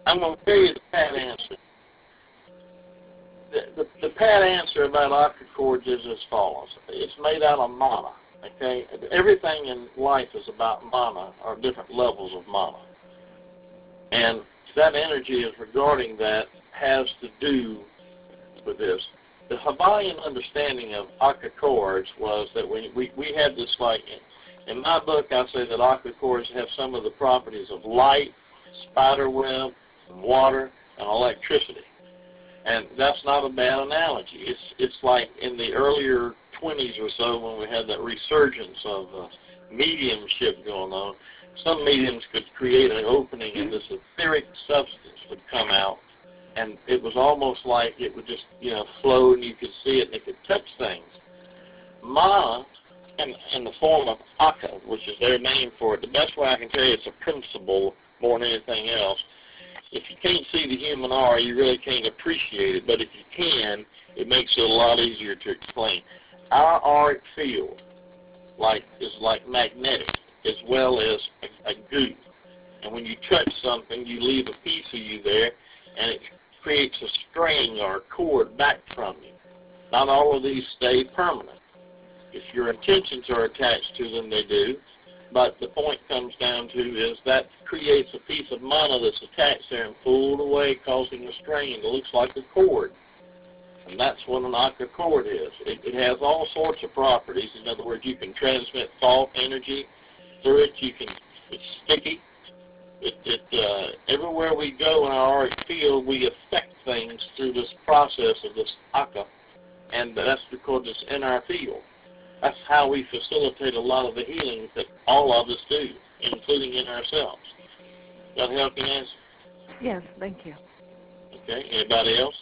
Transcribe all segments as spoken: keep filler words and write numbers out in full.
I'm going to tell you the pat answer. The, the, the pat answer about octocords is as follows. It's made out of mana. Okay, everything in life is about mana, or different levels of mana, and that energy is regarding that has to do with this. The Hawaiian understanding of octocords was that we, we, we had this, like, in my book I say that octocords have some of the properties of light, spider web, water, and electricity. And that's not a bad analogy. It's, it's like in the earlier twenties or so when we had that resurgence of uh, mediumship going on, some mediums could create an opening and this etheric substance would come out, and it was almost like it would just, you know, flow and you could see it and it could touch things. Mana, in, in the form of Aka, which is their name for it, the best way I can tell you it's a principle more than anything else. If you can't see the human aura, you really can't appreciate it, but if you can, it makes it a lot easier to explain. Our auric field like is like magnetic as well as a, a goo. And when you touch something, you leave a piece of you there, and it creates a string or a cord back from you. Not all of these stay permanent. If your intentions are attached to them, they do. But the point comes down to is that creates a piece of mana that's attached there and pulled away, causing a strain that looks like a cord. And that's what an octocord is. It, it has all sorts of properties. In other words, you can transmit thought energy through it. You can. It's sticky. It, it, uh, everywhere we go in our auric field, we affect things through this process of this aka, and that's because it's in our field. That's how we facilitate a lot of the healings that all of us do, including in ourselves. Does that help you, Nancy? Yes, thank you. Okay, anybody else?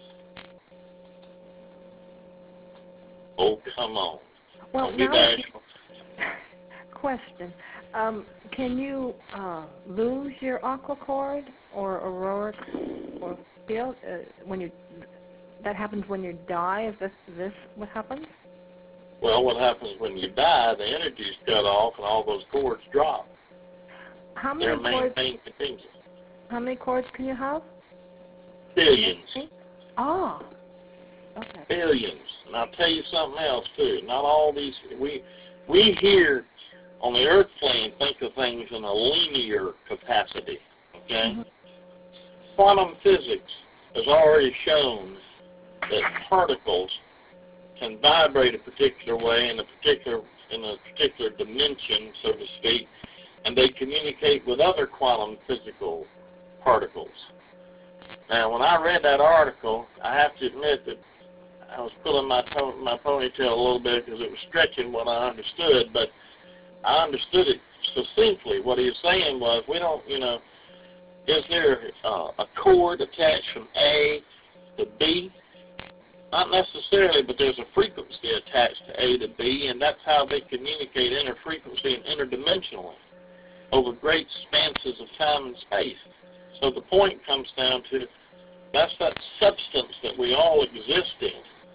Oh, come on. Well, Don't be now, bashful. question. Um, can you uh, lose your aqua cord or auroric or field uh, when you? That happens when you die. Is this this what happens? Well, what happens when you die? The energy's cut off, and all those cords drop. How many They're cords? maintained continuous. How many cords can you have? Billions. Oh. Okay. Billions. And I'll tell you something else too. Not all these. We we here on the Earth plane think of things in a linear capacity. Okay. Mm-hmm. Quantum physics has already shown that particles can vibrate a particular way in a particular in a particular dimension, so to speak, and they communicate with other quantum physical particles. Now, when I read that article, I have to admit that I was pulling my to- my ponytail a little bit because it was stretching what I understood, but I understood it succinctly. What he was saying was, we don't, you know, is there uh, a cord attached from A to B? Not necessarily, but there's a frequency attached to A to B, and that's how they communicate interfrequency and interdimensionally over great expanses of time and space. So the point comes down to that's that substance that we all exist in.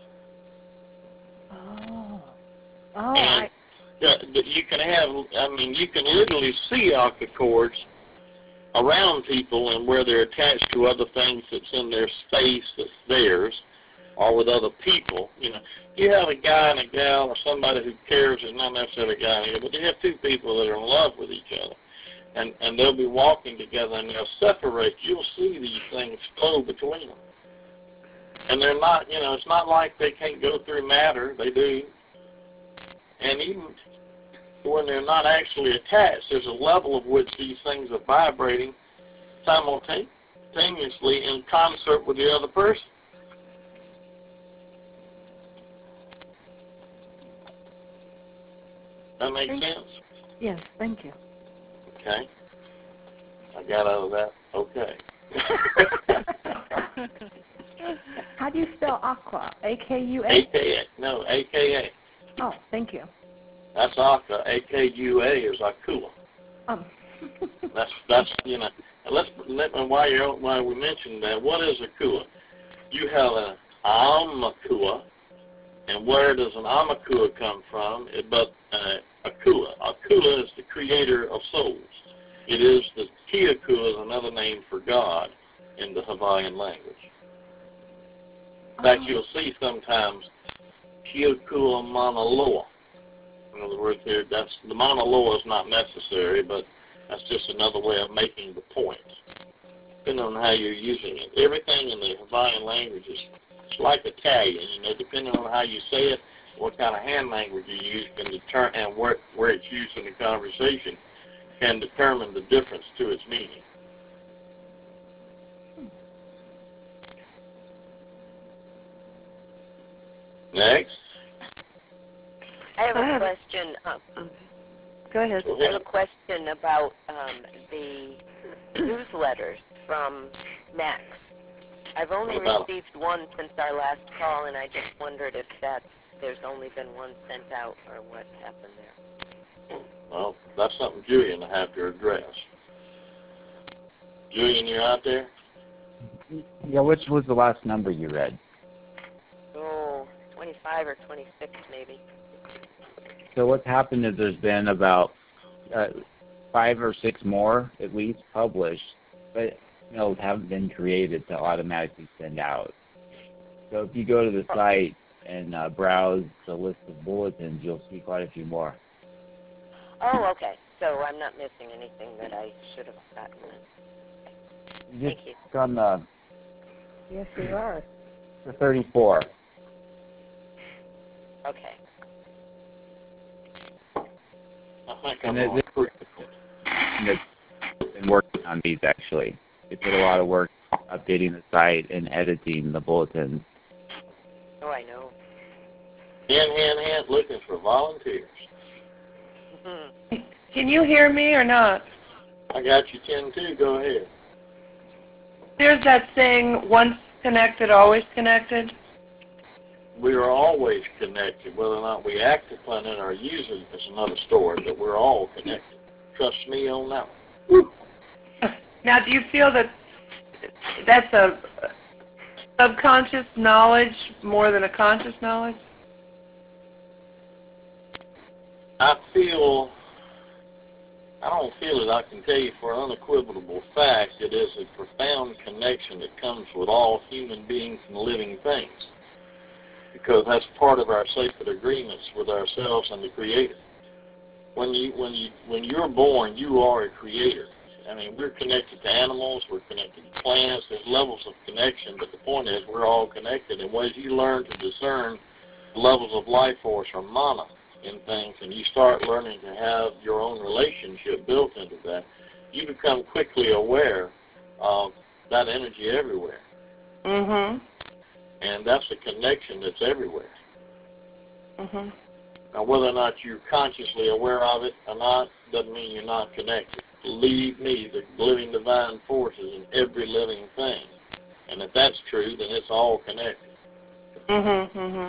Oh. Oh. And I... that you can have, I mean, you can literally see octocords around people and where they're attached to other things that's in their space that's theirs, or with other people. You know, you have a guy and a gal or somebody who cares, is not necessarily a guy and a gal, but you have two people that are in love with each other. And, and they'll be walking together and they'll separate. You'll see these things flow between them. And they're not, you know, it's not like they can't go through matter. They do. And even when they're not actually attached, there's a level of which these things are vibrating simultaneously in concert with the other person. That makes Thank sense? Yes, thank you. Okay. I got out of that. Okay. How do you spell aqua? A K U A? A K A. No, A K A. Oh, thank you. That's Aka. A K U A is Akua. Um. That's, that's, you know, let's, let me, while, you're, while we mentioned that, what is Akua? You have an Amakua, and where does an Amakua come from? It, but uh, Akua. Akua is the creator of souls. It is the Kiaku is another name for God in the Hawaiian language. In fact, Oh. you'll see sometimes Kiaku Mauna Loa. In other words, here, that's, the Mauna Loa is not necessary, but that's just another way of making the point, depending on how you're using it. Everything in the Hawaiian language is it's like Italian, you know, depending on how you say it, what kind of hand language you use can determine, and where, where it's used in the conversation can determine the difference to its meaning. Next. I have I a have- question. Uh, Go ahead. Go I have ahead. a question about um, the newsletters from Max. I've only What about 'em? received one since our last call, and I just wondered if that there's only been one sent out or what happened there. Well, that's something Julian will have to address. Julian, you out there? Yeah, which was the last number you read? Oh, twenty-five or twenty-six maybe. So what's happened is there's been about uh, five or six more, at least, published, but you know, haven't been created to automatically send out. So if you go to the site and uh, browse the list of bulletins, you'll see quite a few more. Oh, okay. So I'm not missing anything that I should have gotten. You Thank just you. click on the, Yes, you are. the thirty-four. Okay. I think And I'm it- on three. That's been working on these, actually. They put a lot of work updating the site and editing the bulletins. Oh, I know. Hand, hand, hand, looking for volunteers. Mhm. Can you hear me or not? I got you, ten two. Go ahead. There's that saying, once connected, always connected. We are always connected. Whether or not we act upon it or use it is another story, but we're all connected. Trust me on that one. Now, do you feel that that's a subconscious knowledge more than a conscious knowledge? I feel, I don't feel it. I can tell you for an unequivocal fact, it is a profound connection that comes with all human beings and living things, because that's part of our sacred agreements with ourselves and the Creator. When you, when you, when you're born, you are a creator. I mean, we're connected to animals, we're connected to plants. There's levels of connection, but the point is, we're all connected. And as you learn to discern levels of life force or mana in things, and you start learning to have your own relationship built into that, you become quickly aware of that energy everywhere. Mm-hmm. And that's a connection that's everywhere. Mm-hmm. Now, whether or not you're consciously aware of it or not doesn't mean you're not connected. Believe me, the living divine force is in every living thing. And if that's true, then it's all connected. Mm-hmm. Mm-hmm.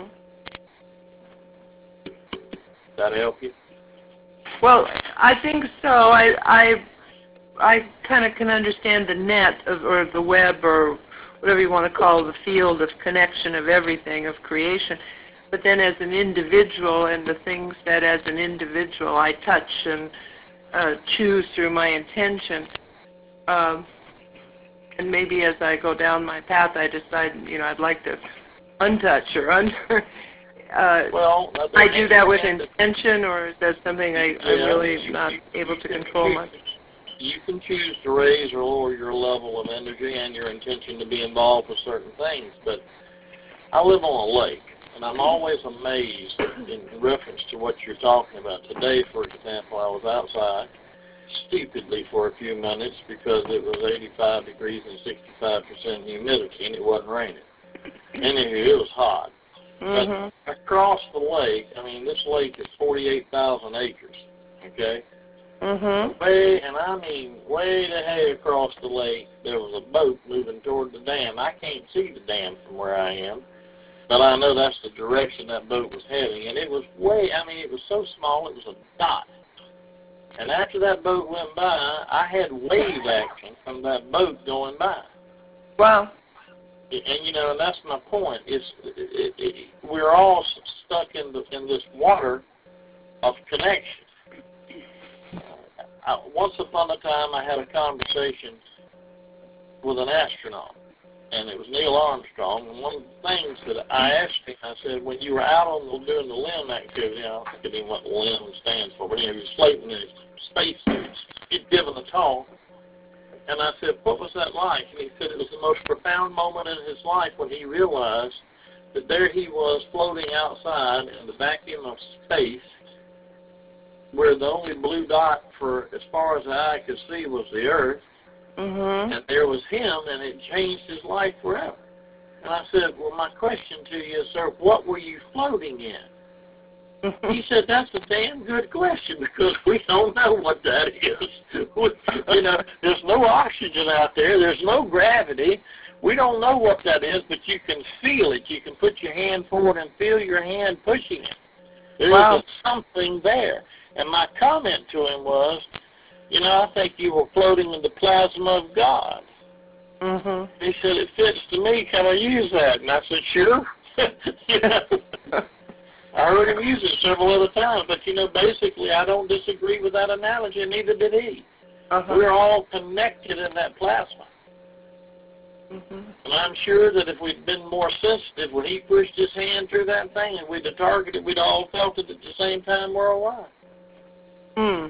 Does that help you? Well, I think so. I I I kind of can understand the net of, or the web or whatever you want to call the field of connection of everything, of creation. But then as an individual and the things that as an individual I touch and uh, choose through my intention, um, and maybe as I go down my path I decide, you know, I'd like to untouch or under. Uh, Well, that- I do that with intention, or is that something I, I'm Yeah, really you- not you- able you to can control choose- much? You can choose to raise or lower your level of energy and your intention to be involved with certain things, but I live on a lake, and I'm always amazed in reference to what you're talking about. Today, for example, I was outside stupidly for a few minutes because it was eighty-five degrees and sixty-five percent humidity, and it wasn't raining. Anywho, it was hot. Mm-hmm. But across the lake, I mean, this lake is forty-eight thousand acres, okay? Mm-hmm. Way, and I mean way the heck across the lake, there was a boat moving toward the dam. I can't see the dam from where I am, but I know that's the direction that boat was heading. And it was way, I mean, it was so small, it was a dot. And after that boat went by, I had wave action from that boat going by. Wow. And, you know, and that's my point. It's, it, it, we're all stuck in, the, in this water of connection. I, once upon a time, I had a conversation with an astronaut, and it was Neil Armstrong. And one of the things that I asked him, I said, when you were out on the, doing the limb activity, I don't think even what limb stands for, but anyway, he was floating in his spacesuit. He'd given a talk, and I said, what was that like? And he said it was the most profound moment in his life when he realized that there he was floating outside in the vacuum of space, where the only blue dot for as far as the eye could see was the Earth, Mhm. and there was him, and it changed his life forever. And I said, well, my question to you is, sir, what were you floating in? He said, that's a damn good question, because we don't know what that is. We, you know, there's no oxygen out there. There's no gravity. We don't know what that is, but you can feel it. You can put your hand forward and feel your hand pushing it. There's Wow. something there. And my comment to him was, you know, I think you were floating in the plasma of God. Mhm. He said, it fits to me. Can I use that? And I said, sure. You know, I heard him use it several other times, but, you know, basically I don't disagree with that analogy, and neither did he. Uh-huh. We're all connected in that plasma. Mhm. And I'm sure that if we'd been more sensitive when he pushed his hand through that thing and we'd have targeted, we'd all felt it at the same time worldwide. Hmm.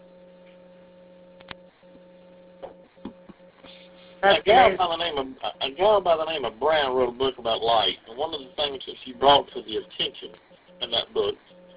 A That's gal amazing. by the name of a gal by the name of Brown wrote a book about light, and one of the things that she brought to the attention in that book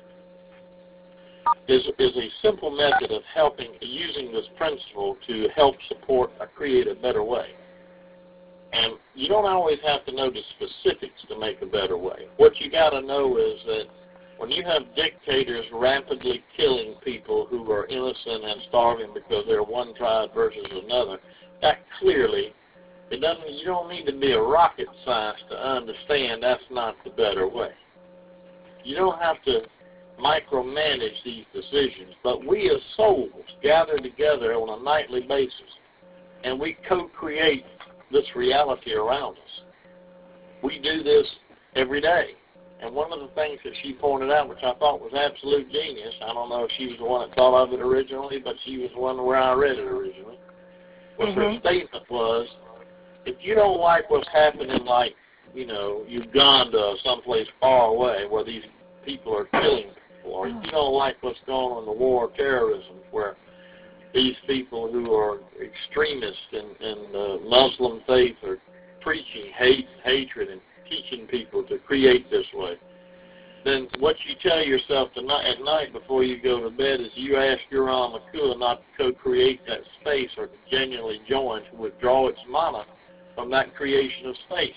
is is a simple method of helping using this principle to help support or create a better way. And you don't always have to know the specifics to make a better way. What you got to know is that when you have dictators rapidly killing people who are innocent and starving because they're one tribe versus another, that clearly, it doesn't. You don't need to be a rocket scientist to understand that's not the better way. You don't have to micromanage these decisions, but we as souls gather together on a nightly basis, and we co-create this reality around us. We do this every day. And one of the things that she pointed out, which I thought was absolute genius, I don't know if she was the one that thought of it originally, but she was the one where I read it originally, was Mhm. her statement was, if you don't like what's happening, like, you know, Uganda or someplace far away where these people are killing people, or if you don't like what's going on in the war of terrorism where these people who are extremists in, in the Muslim faith are preaching hate, hatred, and teaching people to create this way, then what you tell yourself tonight, at night before you go to bed is you ask your Ramakua not to co-create that space or to genuinely join, to withdraw its mana from that creation of space.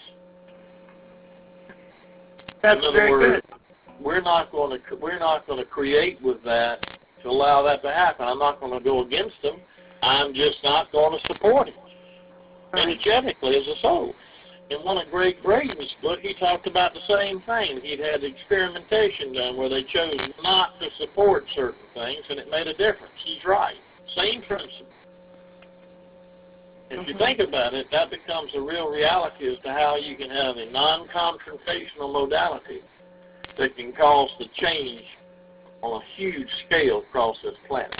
That's In other very words, good. we're not going to we're not going to create with that to allow that to happen. I'm not going to go against them. I'm just not going to support him Right. energetically as a soul. In one of Greg Braden's book, he talked about the same thing. He'd had experimentation done where they chose not to support certain things, and it made a difference. He's right. Same principle. If you Mhm. think about it, that becomes a real reality as to how you can have a non-confrontational modality that can cause the change on a huge scale across this planet.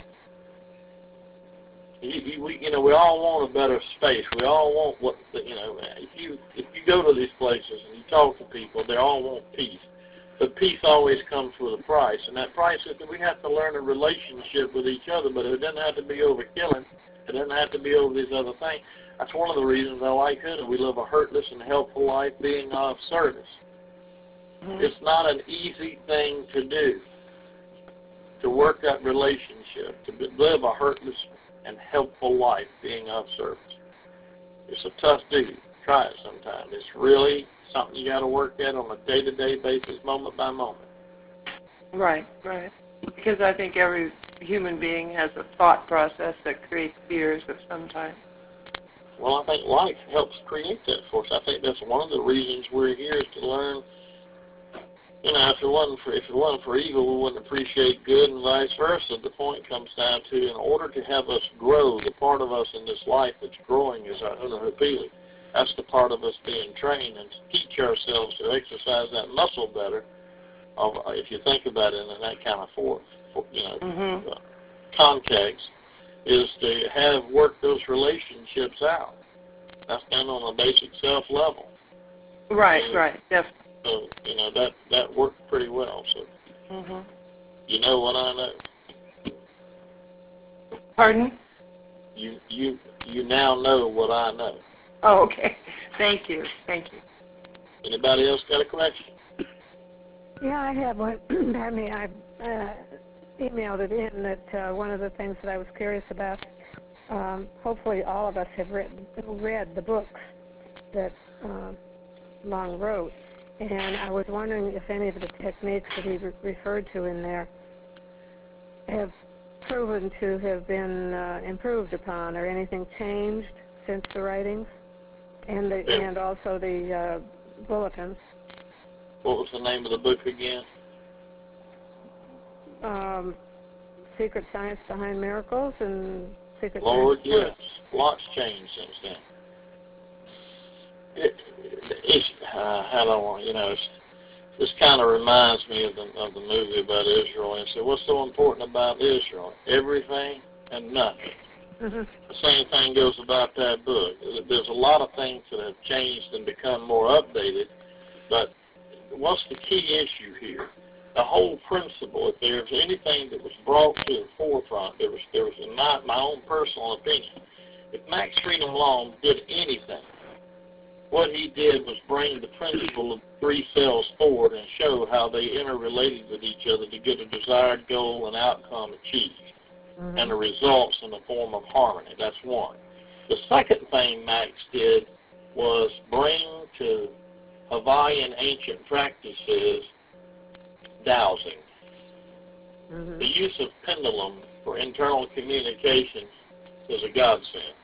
You, you, we, you know, we all want a better space. We all want what, the, you know, if you if you go to these places and you talk to people, they all want peace. But peace always comes with a price, and that price is that we have to learn a relationship with each other, but it doesn't have to be over killing. It doesn't have to be over these other things. That's one of the reasons I like Huda. We live a hurtless and helpful life being of service. Mhm. It's not an easy thing to do, to work that relationship, to be, live a hurtless and helpful life being of service. It's a tough duty. Try it sometime. It's really something you got to work at on a day-to-day basis, moment by moment. Right, right. Because I think every human being has a thought process that creates fears of some type. Well, I think life helps create that for us. I think that's one of the reasons we're here is to learn. You know, if it wasn't for if it wasn't for evil, we wouldn't appreciate good, and vice versa. The point comes down to, in order to have us grow, the part of us in this life that's growing is our unahupili. That's the part of us being trained, and to teach ourselves to exercise that muscle better. Of if you think about it in that kind of for, for you know Mhm. uh, context, is to have work those relationships out. That's done on a basic self level. Right, so, right, definitely. So, you know, that, that worked pretty well. So, Mm-hmm. you know what I know. Pardon? You, you, you now know what I know. Oh, okay. Thank you. Thank you. Anybody else got a question? Yeah, I have one. Pardon me. I uh, emailed it in that uh, one of the things that I was curious about, um, hopefully all of us have written, read the books that uh, Long wrote, and I was wondering if any of the techniques that he re- referred to in there have proven to have been uh, improved upon, or anything changed since the writings, and the, Yeah. and also the uh, bulletins. What was the name of the book again? Um, Secret Science Behind Miracles and Secret Lord, Science Work. yes. Lots changed since then. It, it's, uh, how do I want, you know, it's, this kind of reminds me of the, of the movie about Israel. And so what's so important about Israel? Everything and nothing. Mm-hmm. The same thing goes about that book. There's a lot of things that have changed and become more updated, but what's the key issue here? The whole principle, if there's anything that was brought to the forefront, there was, there was in my, my own personal opinion, if Max Freedom Long did anything, what he did was bring the principle of three cells forward and show how they interrelated with each other to get a desired goal and outcome achieved, mm-hmm. and the results in the form of harmony. That's one. The second thing Max did was bring to Hawaiian ancient practices dowsing. Mm-hmm. The use of pendulum for internal communication is a godsend.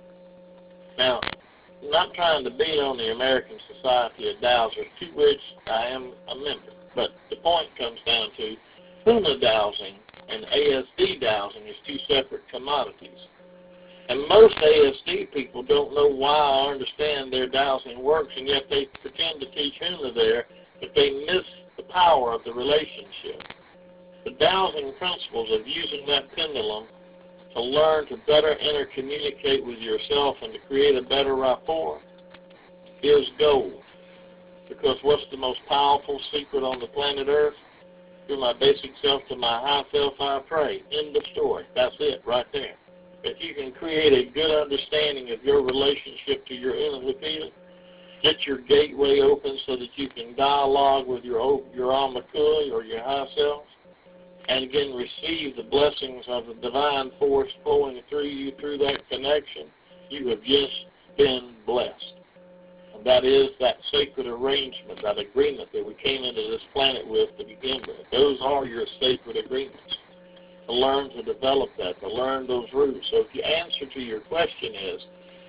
Now, I'm not trying to beat on the American Society of Dowsers, to which I am a member, but the point comes down to Huna dowsing and A S D dowsing is two separate commodities. And most A S D people don't know why or understand their dowsing works, and yet they pretend to teach Huna there, but they miss the power of the relationship. The dowsing principles of using that pendulum to learn to better intercommunicate with yourself and to create a better rapport is gold. Because what's the most powerful secret on the planet Earth? Through my basic self to my high self I pray. End of story. That's it right there. If you can create a good understanding of your relationship to your inner Lapita, get your gateway open so that you can dialogue with your your Alma Kui or your high self, and again receive the blessings of the divine force flowing through you through that connection, you have just been blessed. And that is that sacred arrangement, that agreement that we came into this planet with to begin with. Those are your sacred agreements. To learn to develop that, to learn those roots. So if your answer to your question is,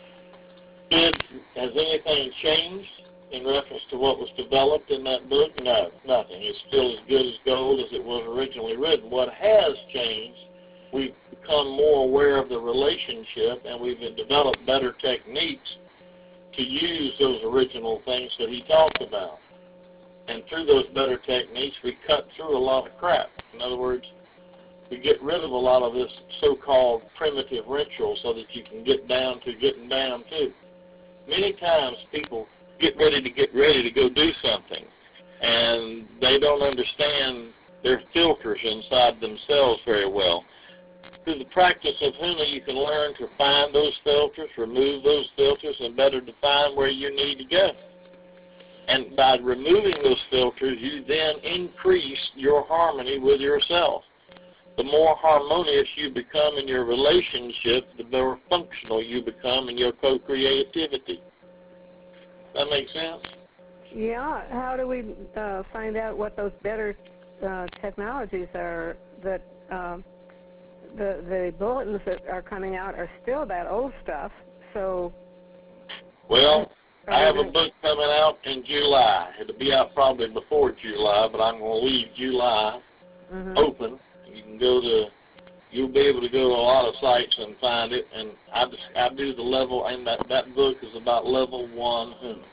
did, has anything changed in reference to what was developed in that book? No, nothing. It's still as good as gold as it was originally written. What has changed, we've become more aware of the relationship, and we've developed better techniques to use those original things that he talked about. And through those better techniques, we cut through a lot of crap. In other words, we get rid of a lot of this so-called primitive ritual so that you can get down to getting down to. Many times people get ready to get ready to go do something, and they don't understand their filters inside themselves very well. Through the practice of Huna, you can learn to find those filters, remove those filters, and better define where you need to go. And by removing those filters, you then increase your harmony with yourself. The more harmonious you become in your relationship, the more functional you become in your co-creativity. That make sense? Yeah. How do we uh, find out what those better uh, technologies are? That uh, the the bulletins that are coming out are still that old stuff. So. Well, I have a book coming out in July. It'll be out probably before July, but I'm going to leave July mm-hmm. open. You can go to, you'll be able to go to a lot of sites and find it. And I just, I do the level, and that, that book is about level one Huna.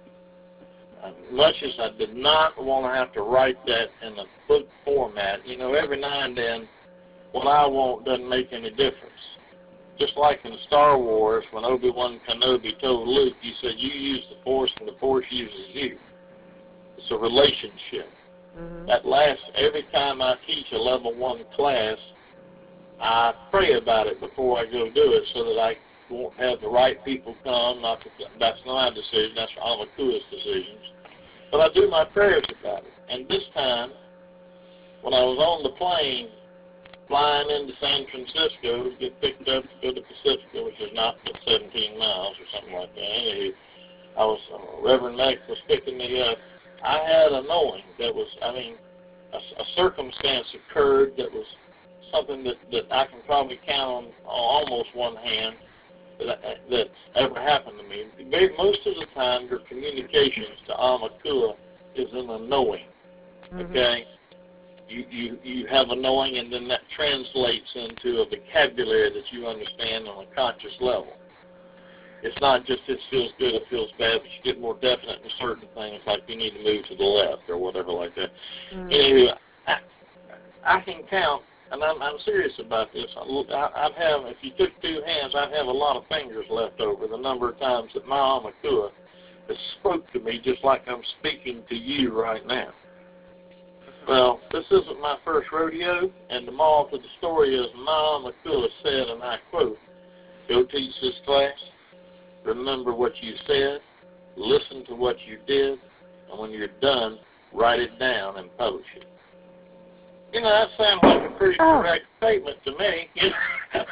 As much as I did not want to have to write that in a book format, you know, every now and then, what I want doesn't make any difference. just like in Star Wars, when Obi-Wan Kenobi told Luke, he said, you use the Force and the Force uses you. It's a relationship. Mm-hmm. That lasts every time I teach a level one class. I pray about it before I go do it so that I won't have the right people come. Not that, that's not my decision. That's Amakua's decisions. But I do my prayers about it. And this time, when I was on the plane flying into San Francisco to get picked up to go to Pacifica, which is not but seventeen miles or something like that. Anyway, I was, uh, Reverend Mack was picking me up. I had a knowing that was, I mean, a, a circumstance occurred that was something that, that I can probably count on almost one hand that, that's ever happened to me. Very, most of the time, your communications to Amakua is in a knowing, Mm-hmm. okay? You, you, you have a knowing, and then that translates into a vocabulary that you understand on a conscious level. It's not just it feels good, it feels bad, but you get more definite in certain things, like you need to move to the left or whatever like that. Mm-hmm. Anyway, I, I can count, and I'm, I'm serious about this. I, I'd have, if you took two hands, I'd have a lot of fingers left over the number of times that my Amakua has spoke to me just like I'm speaking to you right now. Well, this isn't my first rodeo, and the moral to the story is my Amakua said, and I quote, go teach this class, remember what you said, listen to what you did, and when you're done, write it down and publish it. You know, that sounds like a pretty Oh. correct statement to me. You know?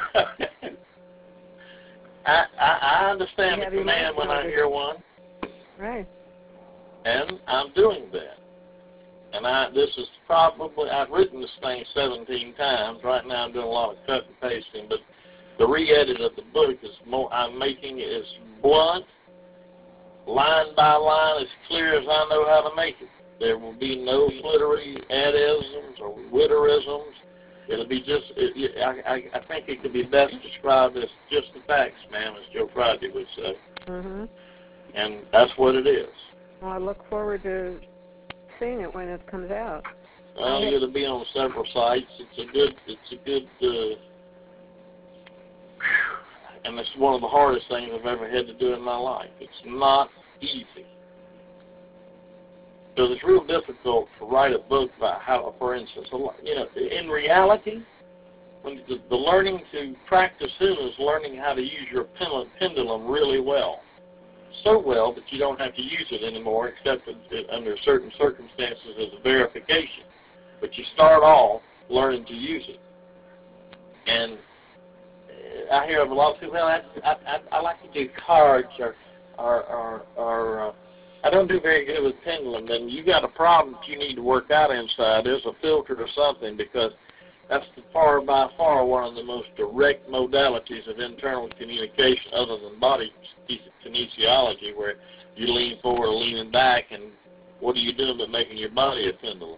I, I, I understand You the have your command when I mouth hear one, Right. and I'm doing that. And I, this is probably, I've written this thing seventeen times. Right now I'm doing a lot of cut and pasting, but the re-edit of the book is more, I'm making it as blunt, line by line, as clear as I know how to make it. There will be no literary adisms or witterisms. It'll be just, it, it, I, I, I think it could be best described as just the facts, ma'am, as Joe Friday would say. Mm-hmm. And that's what it is. Well, I look forward to seeing it when it comes out. Well, it'll be on several sites. It's a good, it's a good, uh, and it's one of the hardest things I've ever had to do in my life. It's not easy. Because it's real difficult to write a book about how, for instance, you know, in reality, when the, the learning to practice Hulu is learning how to use your pendulum really well. So well that you don't have to use it anymore except under certain circumstances as a verification. But you start off learning to use it. And I hear of a lot of people, well, I, I, I, I like to do cards or, or, or, or uh, I don't do very good with pendulum. Then you got a problem that you need to work out inside. There's a filter or something, because that's the far by far one of the most direct modalities of internal communication other than body kinesiology, where you lean forward or leaning back, and what are you doing but making your body a pendulum?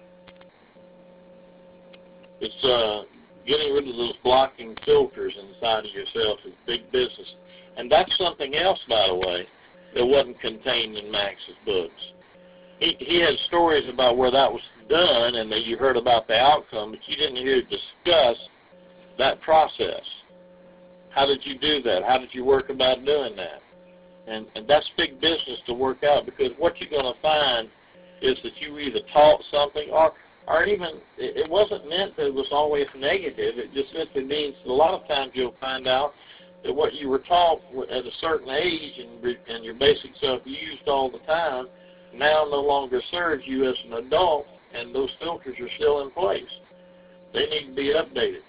It's uh, getting rid of those blocking filters inside of yourself is big business. And that's something else, by the way, that wasn't contained in Max's books. He, he had stories about where that was done and that you heard about the outcome, but you didn't hear discuss that process. How did you do that? How did you work about doing that? And, and that's big business to work out, because what you're going to find is that you either taught something or or even, it wasn't meant that it was always negative. It just simply means that a lot of times you'll find out that what you were taught at a certain age and, and your basic stuff used all the time now no longer serves you as an adult, and those filters are still in place. They need to be updated.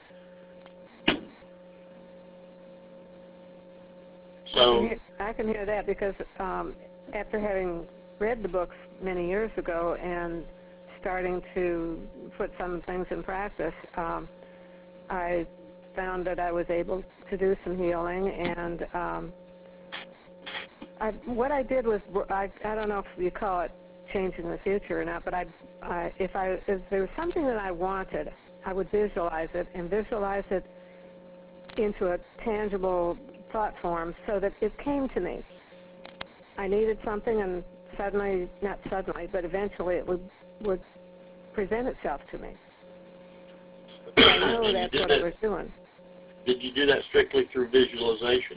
So I can hear, I can hear that, because um, after having read the books many years ago and starting to put some things in practice, um, I found that I was able to do some healing, and um, I, what I did was, I, I don't know if you call it changing the future or not, but I, I, if, I, if there was something that I wanted, I would visualize it and visualize it into a tangible thought form so that it came to me. I needed something, and suddenly, not suddenly, but eventually it would, would present itself to me. So I know And you that's did what that. I was doing. did you do that strictly through visualization?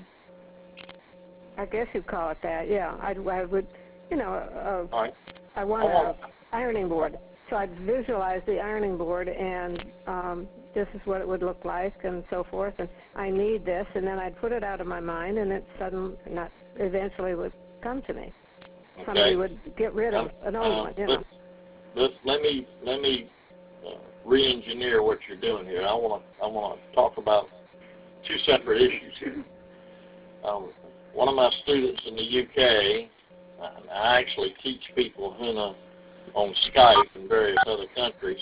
I guess you'd call it that. Yeah, I'd, I would, you know, uh, All right. I want I want- an ironing board, so I'd visualize the ironing board, and um, this is what it would look like, and so forth. And I need this, and then I'd put it out of my mind, and it suddenly, not eventually, would come to me. Okay. Somebody would get rid of an old Uh, one, you let, know. let, let me let me uh, re-engineer what you're doing here. I want to I want to talk about two separate issues here. Um, one of my students in the U K, I actually teach people Huna on Skype in various other countries,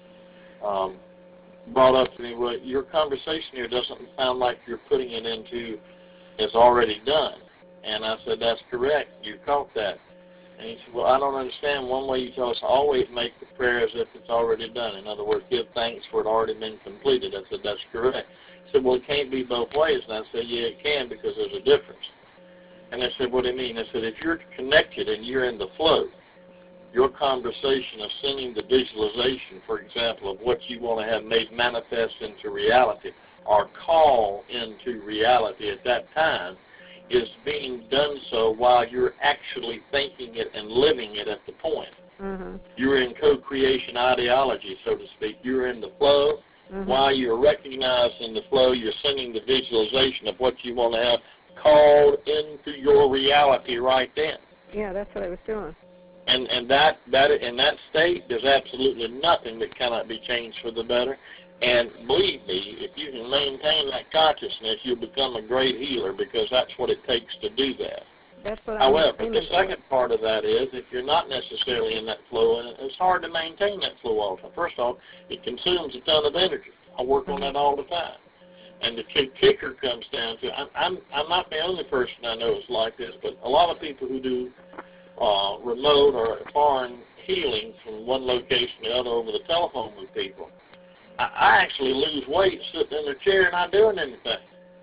um, brought up to me, well, your conversation here doesn't sound like you're putting it into it's already done. And I said, that's correct. You caught that. And he said, well, I don't understand. One way you tell us to always make the prayer as if it's already done. In other words, give thanks for it already been completed. I said, that's correct. He said, well, it can't be both ways. And I said, yeah, it can, because there's a difference. And I said, what do you mean? I said, if you're connected and you're in the flow, your conversation of sending the visualization, for example, of what you want to have made manifest into reality or call into reality at that time, is being done so while you're actually thinking it and living it at the point. Mm-hmm. You're in co-creation ideology, so to speak. You're in the flow. Mm-hmm. While you're recognizing the flow, you're sending the visualization of what you want to have called into your reality right then. Yeah, that's what I was doing. And and that that in that state, there's absolutely nothing that cannot be changed for the better. And believe me, if you can maintain that consciousness, you'll become a great healer, because that's what it takes to do that. That's what However, I'm the aiming second part of that is, if you're not necessarily in that flow, and it's hard to maintain that flow all the time. First off, it consumes a ton of energy. I work on that all the time. And the kick kicker comes down to, I'm, I'm, I'm not the only person I know is like this, but a lot of people who do uh, remote or foreign healing from one location to the other over the telephone with people, I, I actually lose weight sitting in a chair and not doing anything.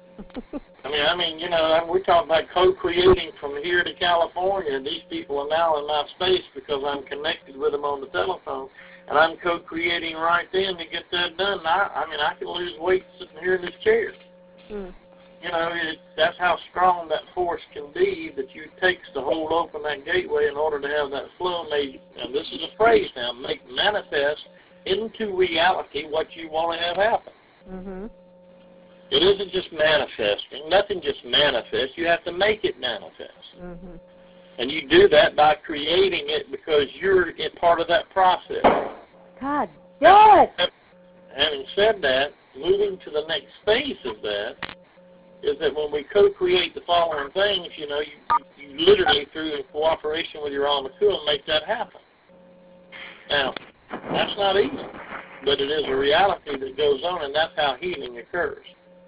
I mean, I mean, you know, we're talking about co-creating from here to California. These people are now in my space because I'm connected with them on the telephone, and I'm co-creating right then to get that done. I, I mean, I can lose weight sitting here in this chair. Mm. You know, it, that's how strong that force can be that you takes to hold open that gateway in order to have that flow made. And this is a phrase now, make manifest into reality what you want to have happen. Mm-hmm. It isn't just manifesting. Nothing just manifests. You have to make it manifest. Mm-hmm. And you do that by creating it because you're in part of that process. God, yes! Having said that, moving to the next phase of that is that when we co-create the following things, you know, you, you literally, through cooperation with your alma kua, make that happen. Now, that's not easy, but it is a reality that goes on, and that's how healing occurs.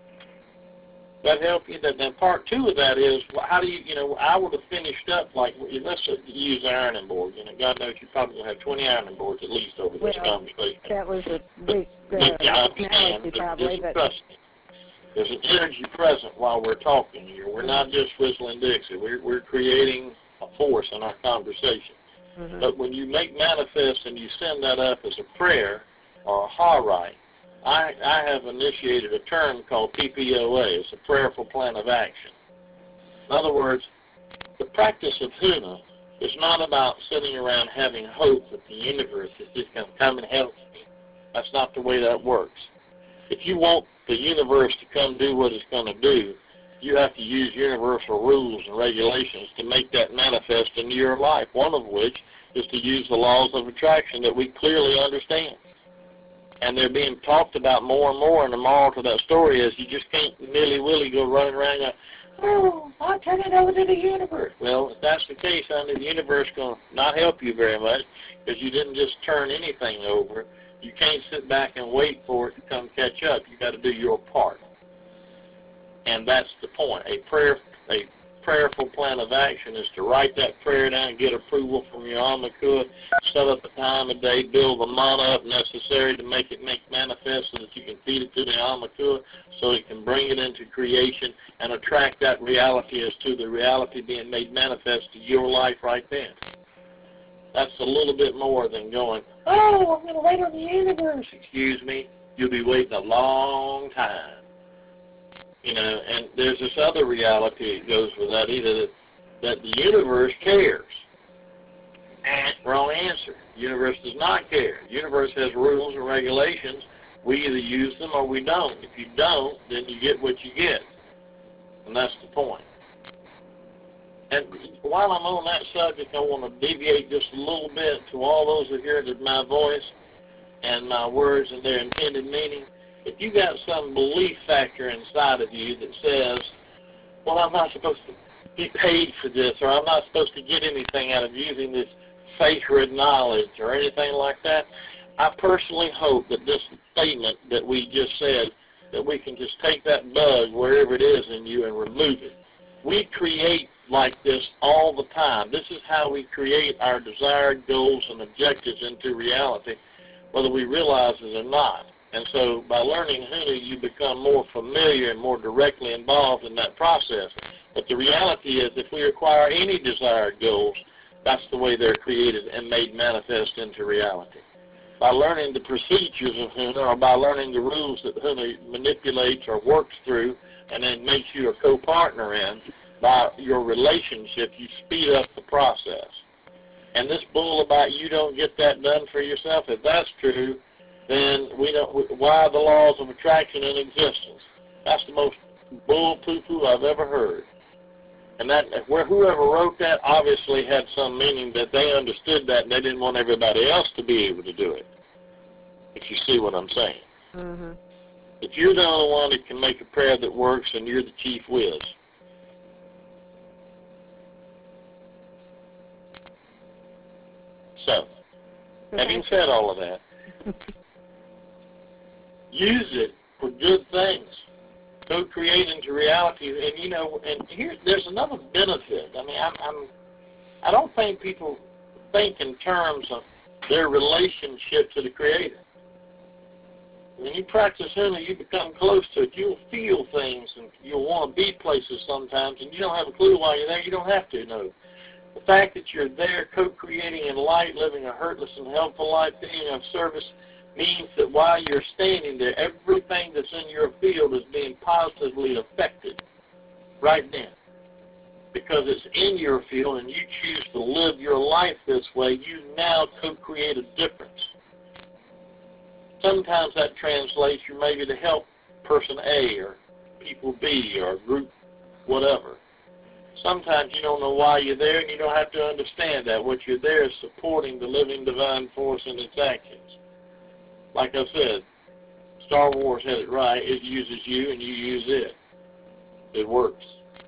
That help you? That then part two of that is, well, how do you, you know, I would have finished up, like, let's use ironing board. You know, God knows you probably will have twenty ironing boards at least over this Well, conversation. that was a weak uh, But you understand, analogy, probably, there's, but trust me, there's an energy present while we're talking here. We're not just whistling Dixie. We're, we're creating a force in our conversation. mm-hmm. But when you make manifest and you send that up as a prayer or a ha-right, I, I have initiated a term called P P O A. It's a prayerful plan of action. In other words, the practice of Huna is not about sitting around having hope that the universe is just going to come and help me. That's not the way that works. If you want the universe to come do what it's going to do, you have to use universal rules and regulations to make that manifest into your life, one of which is to use the laws of attraction that we clearly understand. And they're being talked about more and more, and the moral to that story is you just can't nilly-willy go running around going, oh, I'll turn it over to the universe. Well, if that's the case, honey, the universe is going to not help you very much because you didn't just turn anything over. You can't sit back and wait for it to come catch up. You've got to do your part. And that's the point. A prayer, a prayerful plan of action is to write that prayer down and get approval from your alma kua, set up a time of day, build the mana up necessary to make it make manifest so that you can feed it to the alma kua so it can bring it into creation and attract that reality as to the reality being made manifest to your life right then. That's a little bit more than going, oh, I'm going to wait on the universe. Excuse me, you'll be waiting a long time. You know, and there's this other reality that goes with that, either that, that the universe cares. And wrong answer. The universe does not care. The universe has rules and regulations. We either use them or we don't. If you don't, then you get what you get. And that's the point. And while I'm on that subject, I want to deviate just a little bit to all those who hear my voice and my words and their intended meaning. If you got some belief factor inside of you that says, well, I'm not supposed to be paid for this, or I'm not supposed to get anything out of using this sacred knowledge or anything like that, I personally hope that this statement that we just said, that we can just take that bug wherever it is in you and remove it. We create like this all the time. This is how we create our desired goals and objectives into reality, whether we realize it or not. And so by learning Huna, you become more familiar and more directly involved in that process. But the reality is, if we acquire any desired goals, that's the way they're created and made manifest into reality. By learning the procedures of Huna, or by learning the rules that Huna manipulates or works through and then makes you a co-partner in, by your relationship, you speed up the process. And this bull about you don't get that done for yourself, if that's true, then we don't. Why are the laws of attraction in existence? That's the most bull poo-poo I've ever heard. And that, where whoever wrote that obviously had some meaning that they understood that and they didn't want everybody else to be able to do it. If you see what I'm saying. Mm-hmm. If you're the only one that can make a prayer that works, and you're the chief whiz. So, having said all of that, use it for good things. Go create into reality, and you know, and here there's another benefit. I mean, I'm, I'm I don't think people think in terms of their relationship to the Creator. When you practice Huna, you become close to it. You'll feel things, and you'll want to be places sometimes, and you don't have a clue why you're there. You don't have to know. The fact that you're there co-creating in light, living a hurtless and helpful life, being of service, means that while you're standing there, everything that's in your field is being positively affected right then. Because it's in your field and you choose to live your life this way, you now co-create a difference. Sometimes that translates you maybe to help person A or people B or group whatever. Sometimes you don't know why you're there, and you don't have to understand that. What you're there is supporting the living divine force in its actions. Like I said, Star Wars had it right. It uses you, and you use it. It works.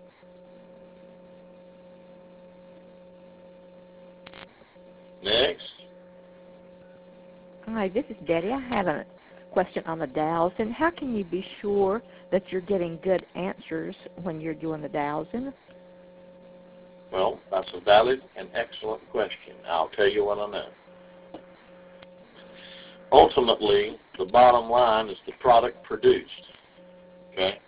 Next. Hi, this is Betty. I have a question on the dowsing. How can you be sure that you're getting good answers when you're doing the dowsing? Well, that's a valid and excellent question. I'll tell you what I know. Ultimately, the bottom line is the product produced. Okay?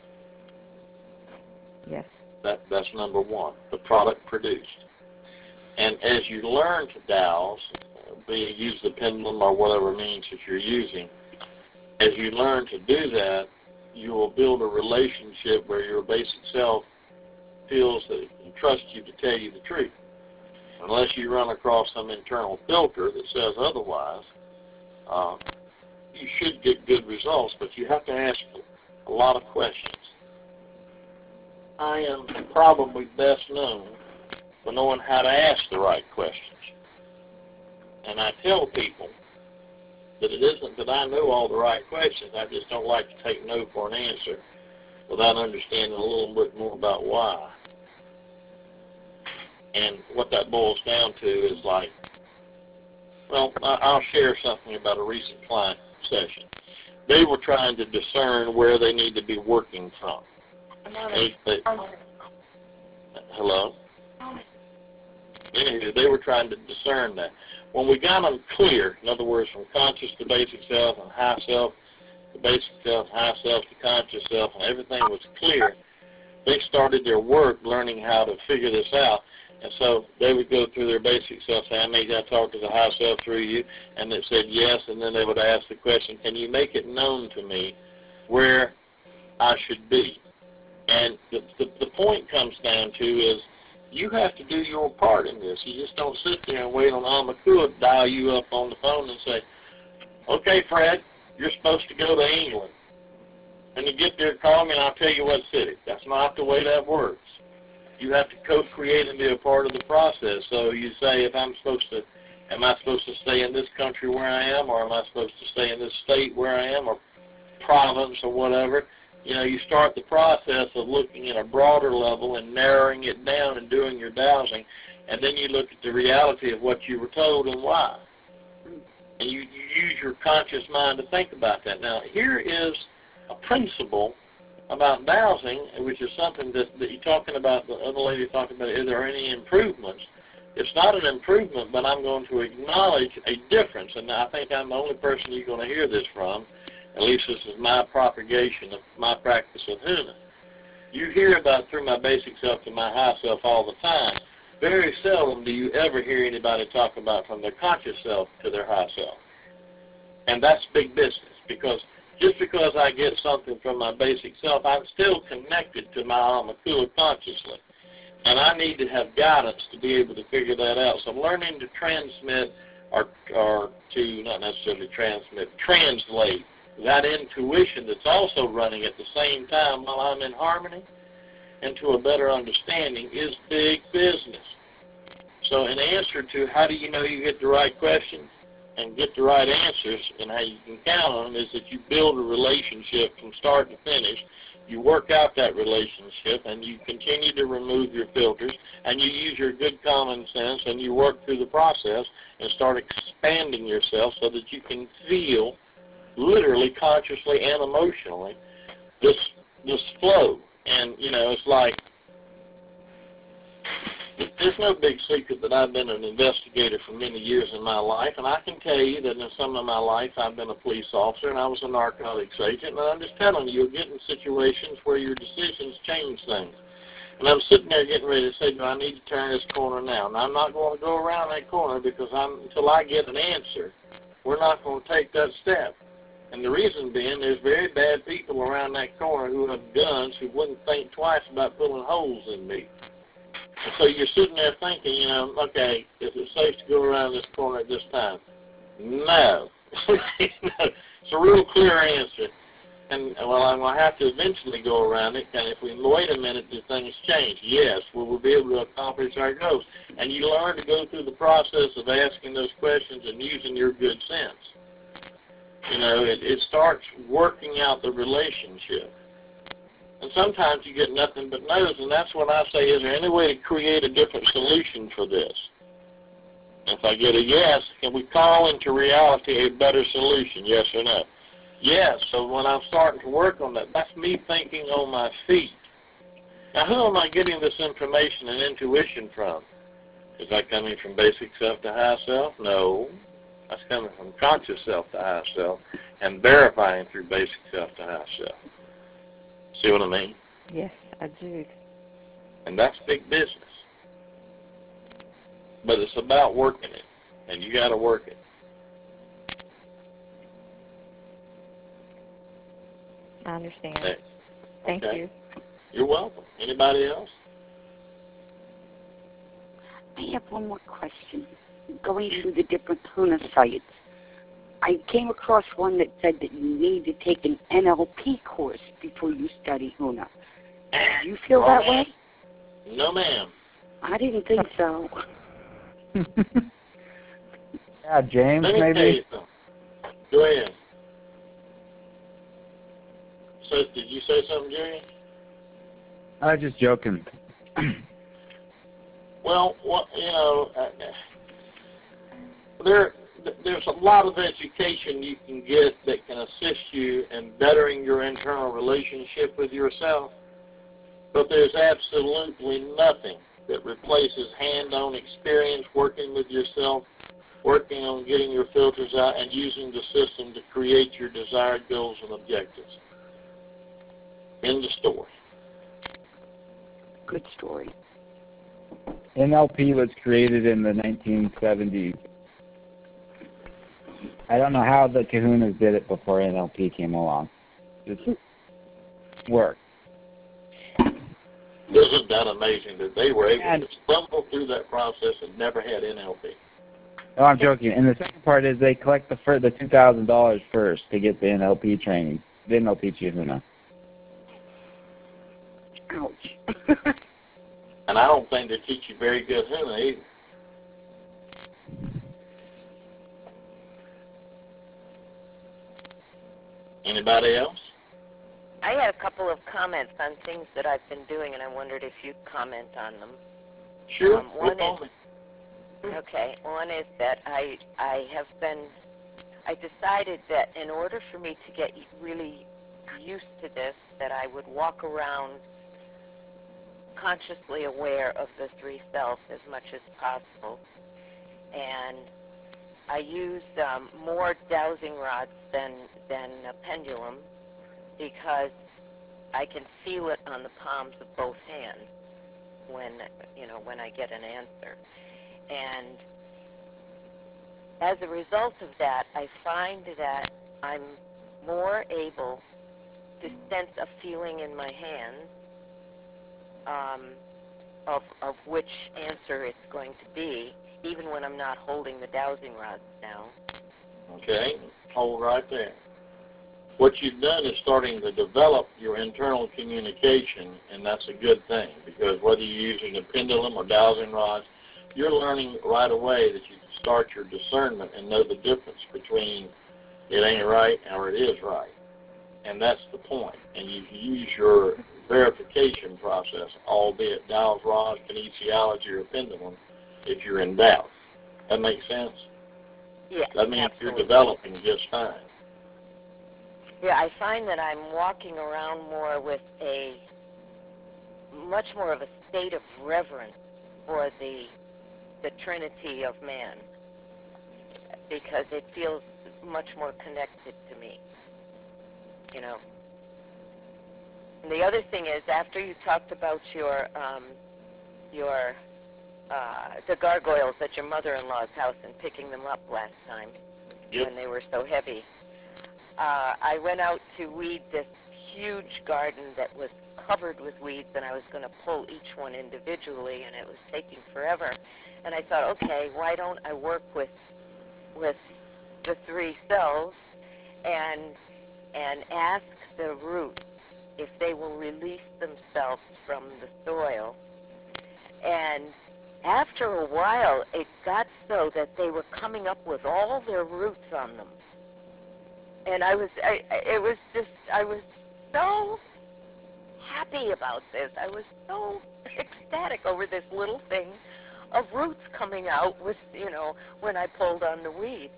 Yes. That, that's number one, the product produced. And as you learn to dowse, be it use the pendulum or whatever means that you're using, as you learn to do that, you will build a relationship where your basic self feels that it can trust you to tell you the truth. Unless you run across some internal filter that says otherwise, uh, you should get good results, but you have to ask a lot of questions. I am probably best known for knowing how to ask the right questions. And I tell people that it isn't that I know all the right questions. I just don't like to take no for an answer without understanding a little bit more about why. And what that boils down to is like, well, I'll share something about a recent client session. They were trying to discern where they need to be working from. They, they, hello? Anyway, they were trying to discern that. When we got them clear, in other words, from conscious to basic self and high self to basic self, high self to conscious self, and everything was clear, they started their work learning how to figure this out. And so they would go through their basic self, say, I made that talk to the high self through you, and they said yes, and then they would ask the question, can you make it known to me where I should be? And the, the, the point comes down to is you have to do your part in this. You just don't sit there and wait on Amakua to dial you up on the phone and say, okay, Fred, you're supposed to go to England. When you get there, call me and I'll tell you what city. That's not the way that works. You have to co-create and be a part of the process. So you say, if I'm supposed to, am I supposed to stay in this country where I am, or am I supposed to stay in this state where I am, or province or whatever? You know, you start the process of looking at a broader level and narrowing it down and doing your dowsing, and then you look at the reality of what you were told and why. And you, you use your conscious mind to think about that. Now, here is a principle about dowsing, which is something that, that you're talking about, the other lady talking about, is there any improvements? It's not an improvement, but I'm going to acknowledge a difference, and I think I'm the only person you're going to hear this from. At least this is my propagation of my practice of Huna. You hear about through my basic self to my high self all the time. Very seldom do you ever hear anybody talk about from their conscious self to their high self. And that's big business, because just because I get something from my basic self, I'm still connected to my Amakua consciously. And I need to have guidance to be able to figure that out. So I'm learning to transmit, or, or to not necessarily transmit, translate that intuition that's also running at the same time while I'm in harmony into a better understanding is big business. So in answer to how do you know you get the right questions and get the right answers and how you can count on them is that you build a relationship from start to finish. You work out that relationship and you continue to remove your filters and you use your good common sense and you work through the process and start expanding yourself so that you can feel literally, consciously, and emotionally this this flow. And, you know, it's like, there's no big secret that I've been an investigator for many years in my life, and I can tell you that in some of my life I've been a police officer and I was a narcotics agent, and I'm just telling you, you'll get in situations where your decisions change things. And I'm sitting there getting ready to say, do I need to turn this corner now? And I'm not going to go around that corner because I'm, until I get an answer, we're not going to take that step. And the reason being, there's very bad people around that corner who have guns who wouldn't think twice about pulling holes in me. And so you're sitting there thinking, you know, okay, is it safe to go around this corner at this time? No. It's a real clear answer. And, well, I'm going to have to eventually go around it, and if we wait a minute, do things change? Yes, we will be able to accomplish our goals. And you learn to go through the process of asking those questions and using your good sense. You know, it, it starts working out the relationship. And sometimes you get nothing but no's, and that's what I say, is there any way to create a different solution for this? If I get a yes, can we call into reality a better solution, yes or no? Yes, so when I'm starting to work on that, that's me thinking on my feet. Now, who am I getting this information and intuition from? Is that coming from basic self to high self? No. That's coming from conscious self to high self and verifying through basic self to high self. See what I mean? Yes, I do. And that's big business. But it's about working it, and you got to work it. I understand. Okay. Thank Okay. you. You're welcome. Anybody else? I have one more question. Going through the different Huna sites, I came across one that said that you need to take an N L P course before you study Huna. Do you feel Wrong that way? No, ma'am. I didn't think so. Yeah, James, Let me maybe? tell you something. Go ahead. So, did you say something, Jerry? I was just joking. Well, what, you know, uh, there there's a lot of education you can get that can assist you in bettering your internal relationship with yourself, but there's absolutely nothing that replaces hand-on experience working with yourself, working on getting your filters out, and using the system to create your desired goals and objectives. End of story. Good story. N L P was created in the nineteen seventies. I don't know how the Kahunas did it before N L P came along. Just work. Isn't that amazing that they were able And- to stumble through that process and never had N L P? No, I'm joking. And the second part is they collect the fir- the two thousand dollars first to get the N L P training, the N L P Chihuna. Ouch. And I don't think they teach you very good Huna either. Anybody else? I had a couple of comments on things that I've been doing, and I wondered if you'd comment on them. Sure. Um, one Whip on is- me. Okay, one is that I I have been, I decided that in order for me to get really used to this, that I would walk around consciously aware of the three selves as much as possible. And I used um, more dowsing rods than, than a pendulum because I can feel it on the palms of both hands when, you know, when I get an answer. And as a result of that, I find that I'm more able to sense a feeling in my hands um, of, of which answer it's going to be, even when I'm not holding the dowsing rods down. Okay, hold right there. What you've done is starting to develop your internal communication, and that's a good thing, because whether you're using a pendulum or dowsing rods, you're learning right away that you can start your discernment and know the difference between it ain't right or it is right. And that's the point. And you use your verification process, albeit dow's rod, kinesiology, or pendulum, if you're in doubt. That makes sense? Yeah, That means absolutely. you're developing just fine. Yeah, I find that I'm walking around more with a much more of a state of reverence for the the Trinity of man, because it feels much more connected to me, you know. And the other thing is, after you talked about your um, your uh, the gargoyles at your mother-in-law's house and picking them up last time Yep. when they were so heavy, uh, I went out to weed this huge garden that was covered with weeds, and I was going to pull each one individually, and it was taking forever. And I thought, okay, why don't I work with with the three selves and and ask the roots if they will release themselves from the soil. And after a while, it got so that they were coming up with all their roots on them. And I was, I, it was just, I was so happy about this. I was so ecstatic over this little thing of roots coming out with, you know, when I pulled on the weed.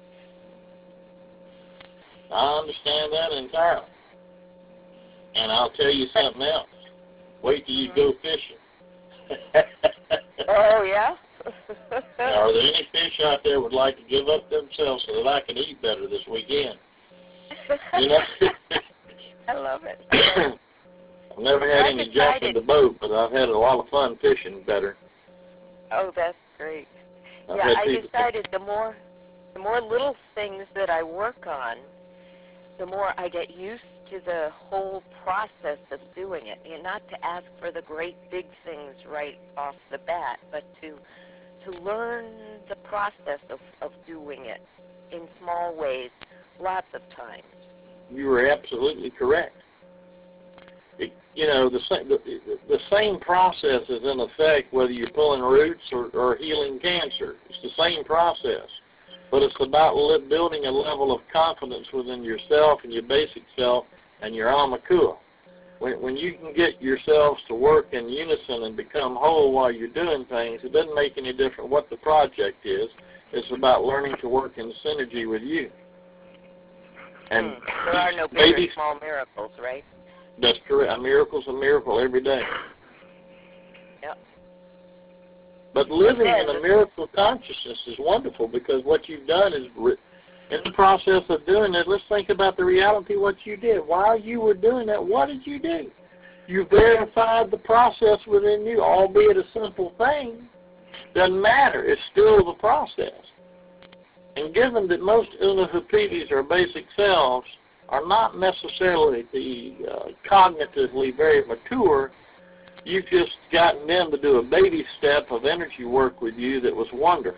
I understand that entirely. And I'll tell you something else. Wait till you Mhm. go fishing. Oh, yeah? Are there any fish out there would like to give up themselves so that I can eat better this weekend? You know? I love it. I've never had I any jump in decided- the boat, but I've had a lot of fun fishing better. Oh, that's great. I've Yeah, had I people- decided the more the more little things that I work on, the more I get used to the whole process of doing it. And not to ask for the great big things right off the bat, but to to learn the process of, of doing it in small ways, lots of times. You were absolutely correct. It, you know, the, sa- the the same process is in effect whether you're pulling roots or, or healing cancer. It's the same process. But it's about li- building a level of confidence within yourself and your basic self and your Amakua. When, when you can get yourselves to work in unison and become whole while you're doing things, it doesn't make any difference what the project is. It's about learning to work in synergy with you. And Hmm. There are no big baby, or small miracles, right? that's correct. A miracle's a miracle every day. Yep. But living Then in a the- miracle consciousness is wonderful, because what you've done is, re- in the process of doing it, let's think about the reality of what you did. While you were doing that, what did you do? You verified the process within you, albeit a simple thing. Doesn't matter. It's still the process. And given that most Unahupitis or basic selves are not necessarily the uh, cognitively very mature, you've just gotten them to do a baby step of energy work with you that was wonderful.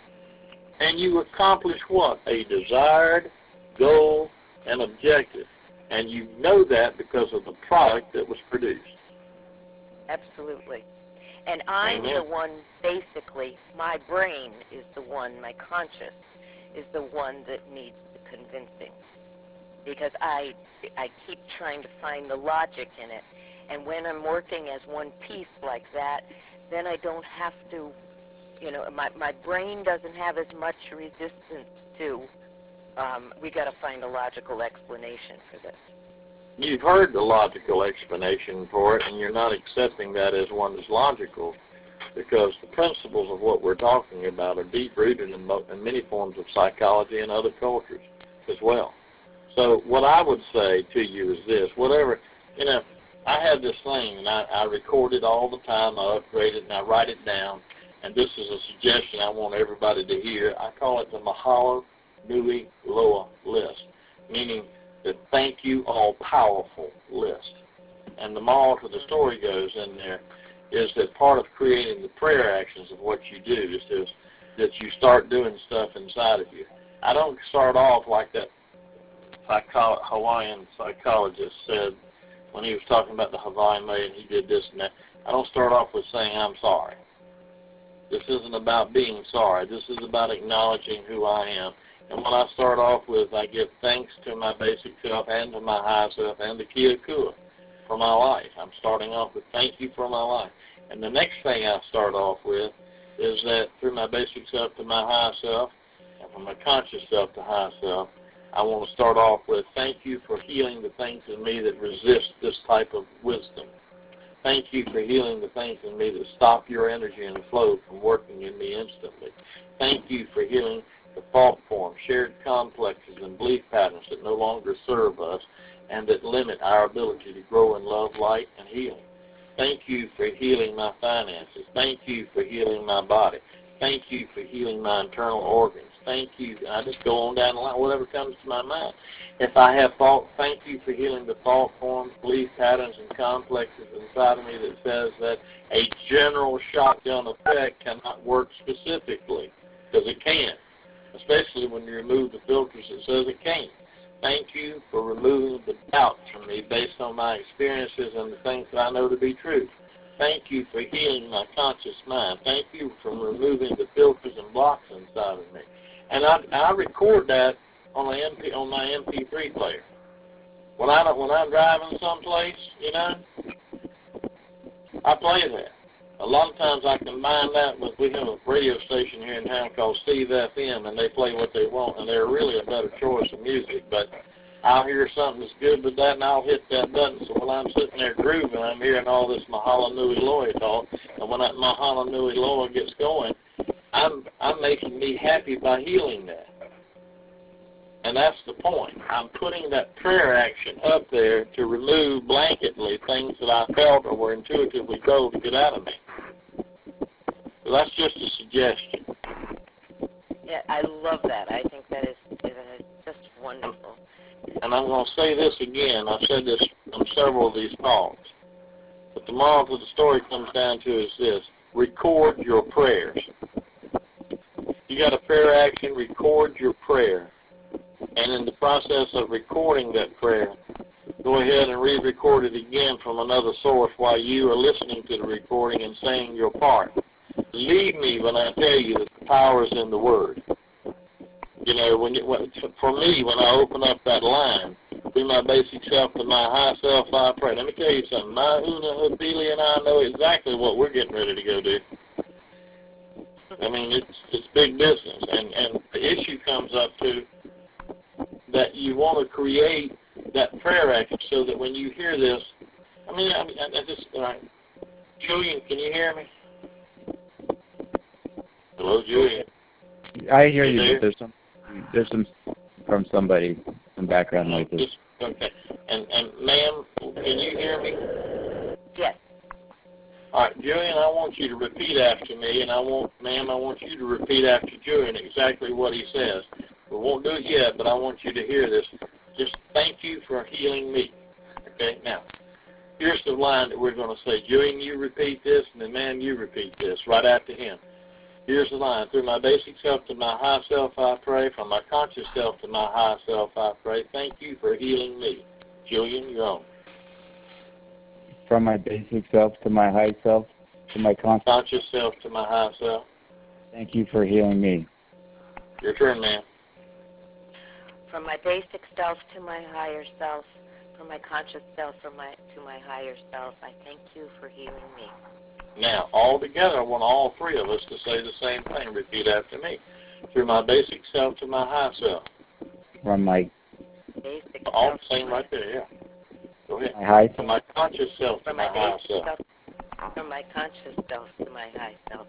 And you accomplished what? A desired goal and objective. And you know that because of the product that was produced. Absolutely. And I'm Amen. the one, basically, my brain is the one, my conscious is the one that needs the convincing. Because I, I keep trying to find the logic in it. And when I'm working as one piece like that, then I don't have to, you know, my, my brain doesn't have as much resistance to, um, we got to find a logical explanation for this. You've heard the logical explanation for it, and you're not accepting that as one that's logical, because the principles of what we're talking about are deep-rooted in, mo- in many forms of psychology and other cultures as well. So what I would say to you is this: whatever, you know, I have this thing, and I, I record it all the time. I upgrade it, and I write it down. And this is a suggestion I want everybody to hear. I call it the Mahalo Nui Loa list, meaning the thank you all-powerful list. And the moral to the story goes in there is that part of creating the prayer actions of what you do is to, that you start doing stuff inside of you. I don't start off like that psycho- Hawaiian psychologist said when he was talking about the Hawaiian maid and he did this and that. I don't start off with saying I'm sorry. This isn't about being sorry. This is about acknowledging who I am. And when I start off with, I give thanks to my basic self and to my high self and to Kia Kua for my life. I'm starting off with thank you for my life. And the next thing I start off with is that through my basic self to my high self and from my conscious self to high self, I want to start off with thank you for healing the things in me that resist this type of wisdom. Thank you for healing the things in me that stop your energy and flow from working in me instantly. Thank you for healing the thought forms, shared complexes, and belief patterns that no longer serve us and that limit our ability to grow in love, light, and healing. Thank you for healing my finances. Thank you for healing my body. Thank you for healing my internal organs. Thank you. I just go on down the line, whatever comes to my mind. If I have thought, thank you for healing the thought forms, belief patterns, and complexes inside of me that says that a general shotgun effect cannot work specifically, because it can, especially when you remove the filters that says it can't. Thank you for removing the doubts from me based on my experiences and the things that I know to be true. Thank you for healing my conscious mind. Thank you for removing the filters and blocks inside of me. And I, I record that on, a M P, on my M P three player. When, I, when I'm driving someplace, you know, I play that. A lot of times I combine that with, we have a radio station here in town called Steve F M, and they play what they want, and they're really a better choice of music. But I'll hear something that's good with that, and I'll hit that button. So while I'm sitting there grooving, I'm hearing all this Mahalo Nui Loa talk, and when that Mahalo Nui Loa gets going, I'm, I'm making me happy by healing that. And that's the point. I'm putting that prayer action up there to remove blanketly things that I felt or were intuitively told to get out of me. So that's just a suggestion. Yeah, I love that. I think that is, is just wonderful. And I'm going to say this again. I've said this on several of these talks. But the moral of the story comes down to is this: record your prayers. You got a prayer action, record your prayer. And in the process of recording that prayer, go ahead and re-record it again from another source while you are listening to the recording and saying your part. Believe me when I tell you that the power is in the Word. You know, when, you, when for me, when I open up that line, through my basic self to my high self, I pray. Let me tell you something. My Una Habili and I know exactly what we're getting ready to go do. I mean, it's it's big business, and and the issue comes up to that you want to create that prayer action so that when you hear this, I mean, I, mean, I just, all right. Julian, can you hear me? Hello, Julian. I hear you, you but there's some, there's some from somebody, some background noise. Just, okay. And, and ma'am, can you hear me? Yes. All right, Julian, I want you to repeat after me, and I want, ma'am, I want you to repeat after Julian exactly what he says. We won't do it yet, but I want you to hear this. Just thank you for healing me. Okay, now, here's the line that we're going to say. Julian, you repeat this, and then, man, you repeat this right after him. Here's the line. Through my basic self to my high self I pray. From my conscious self to my high self I pray. Thank you for healing me. Julian, you're on. From my basic self to my high self, to my conscious, conscious self to my high self. Thank you for healing me. Your turn, man. From my basic self to my higher self, from my conscious self from my, to my higher self, I thank you for healing me. Now, all together, I want all three of us to say the same thing. Repeat after me. Through my basic self to my high self. From my basic all self the same right there, yeah. Go ahead. My high From my conscious self to from my, my high basic self. self. From my conscious self to my high self.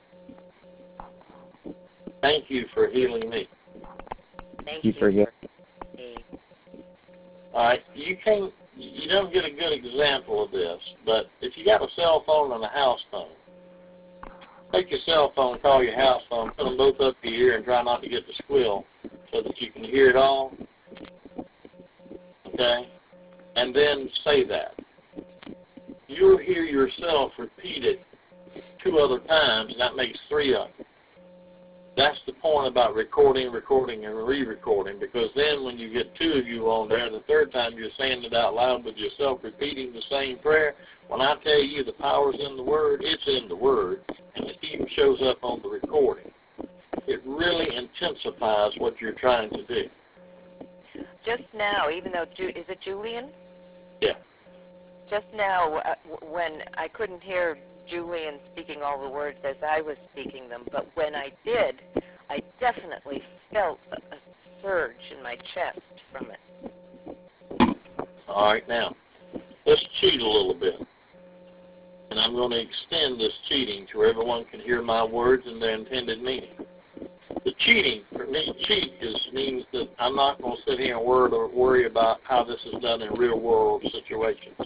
Thank you for healing me. Thank you you for healing me. All right, you can't, you don't get a good example of this, but if you got a cell phone and a house phone, take your cell phone, call your house phone, put them both up to your ear and try not to get the squeal so that you can hear it all, okay? And then say that. You'll hear yourself repeat it two other times, and that makes three of them. That's the point about recording, recording, and re-recording, because then when you get two of you on there, the third time you're saying it out loud with yourself, repeating the same prayer. When I tell you the power's in the Word, it's in the Word, and it even shows up on the recording. It really intensifies what you're trying to do. Just now, even though, Ju- is it Julian? Yeah. Just now, uh, w- when I couldn't hear Julian speaking all the words as I was speaking them, but when I did, I definitely felt a, a surge in my chest from it. All right, now, let's cheat a little bit. And I'm going to extend this cheating to where everyone can hear my words and their intended meaning. The cheating, for me, cheat is, means that I'm not going to sit here and worry, or worry about how this is done in real-world situations.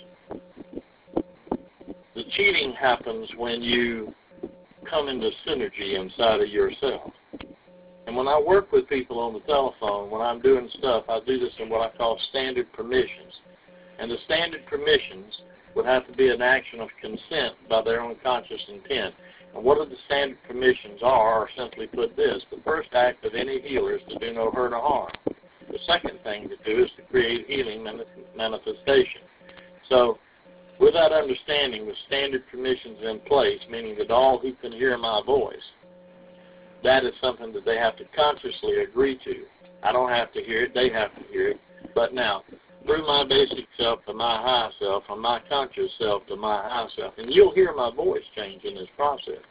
The cheating happens when you come into synergy inside of yourself. And when I work with people on the telephone, when I'm doing stuff, I do this in what I call standard permissions. And the standard permissions would have to be an action of consent by their own conscious intent. And what are the standard permissions are, or simply put this, the first act of any healer is to do no hurt or harm. The second thing to do is to create healing manifestation. So, with that understanding, with standard permissions in place, meaning that all who can hear my voice, that is something that they have to consciously agree to. I don't have to hear it, they have to hear it. But now, through my basic self to my high self, from my conscious self to my high self, and you'll hear my voice change in this process.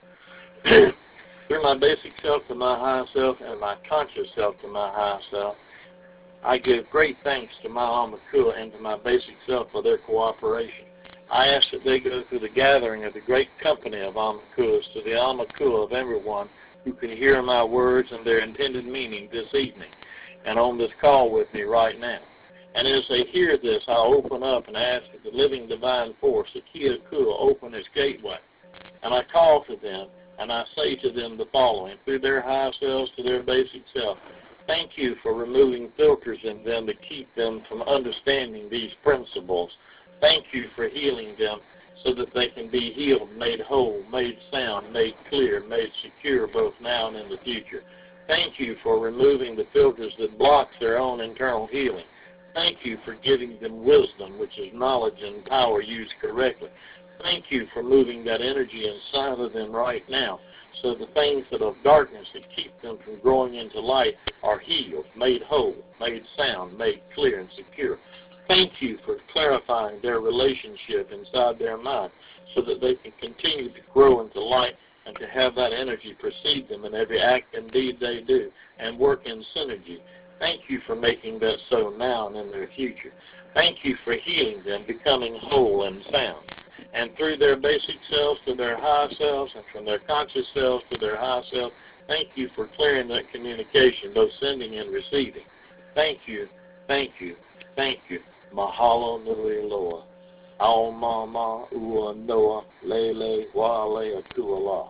Through my basic self to my high self and my conscious self to my high self, I give great thanks to my Amakua and to my basic self for their cooperation. I ask that they go through the gathering of the great company of Amakuas to the Amakua of everyone who can hear my words and their intended meaning this evening and on this call with me right now. And as they hear this, I'll open up and ask that the living divine force, the Kia Kua, open its gateway. And I call to them, and I say to them the following, through their high selves to their basic self, thank you for removing filters in them to keep them from understanding these principles. Thank you for healing them so that they can be healed, made whole, made sound, made clear, made secure both now and in the future. Thank you for removing the filters that block their own internal healing. Thank you for giving them wisdom, which is knowledge and power used correctly. Thank you for moving that energy inside of them right now so the things that are darkness that keep them from growing into light are healed, made whole, made sound, made clear and secure. Thank you for clarifying their relationship inside their mind so that they can continue to grow into light and to have that energy precede them in every act and deed they do and work in synergy. Thank you for making that so now and in their future. Thank you for healing them, becoming whole and sound. And through their basic selves to their high selves and from their conscious selves to their high self, thank you for clearing that communication, both sending and receiving. Thank you, thank you, thank you. Mahalo nui loa. Ao mama ua noa lele wale atuala.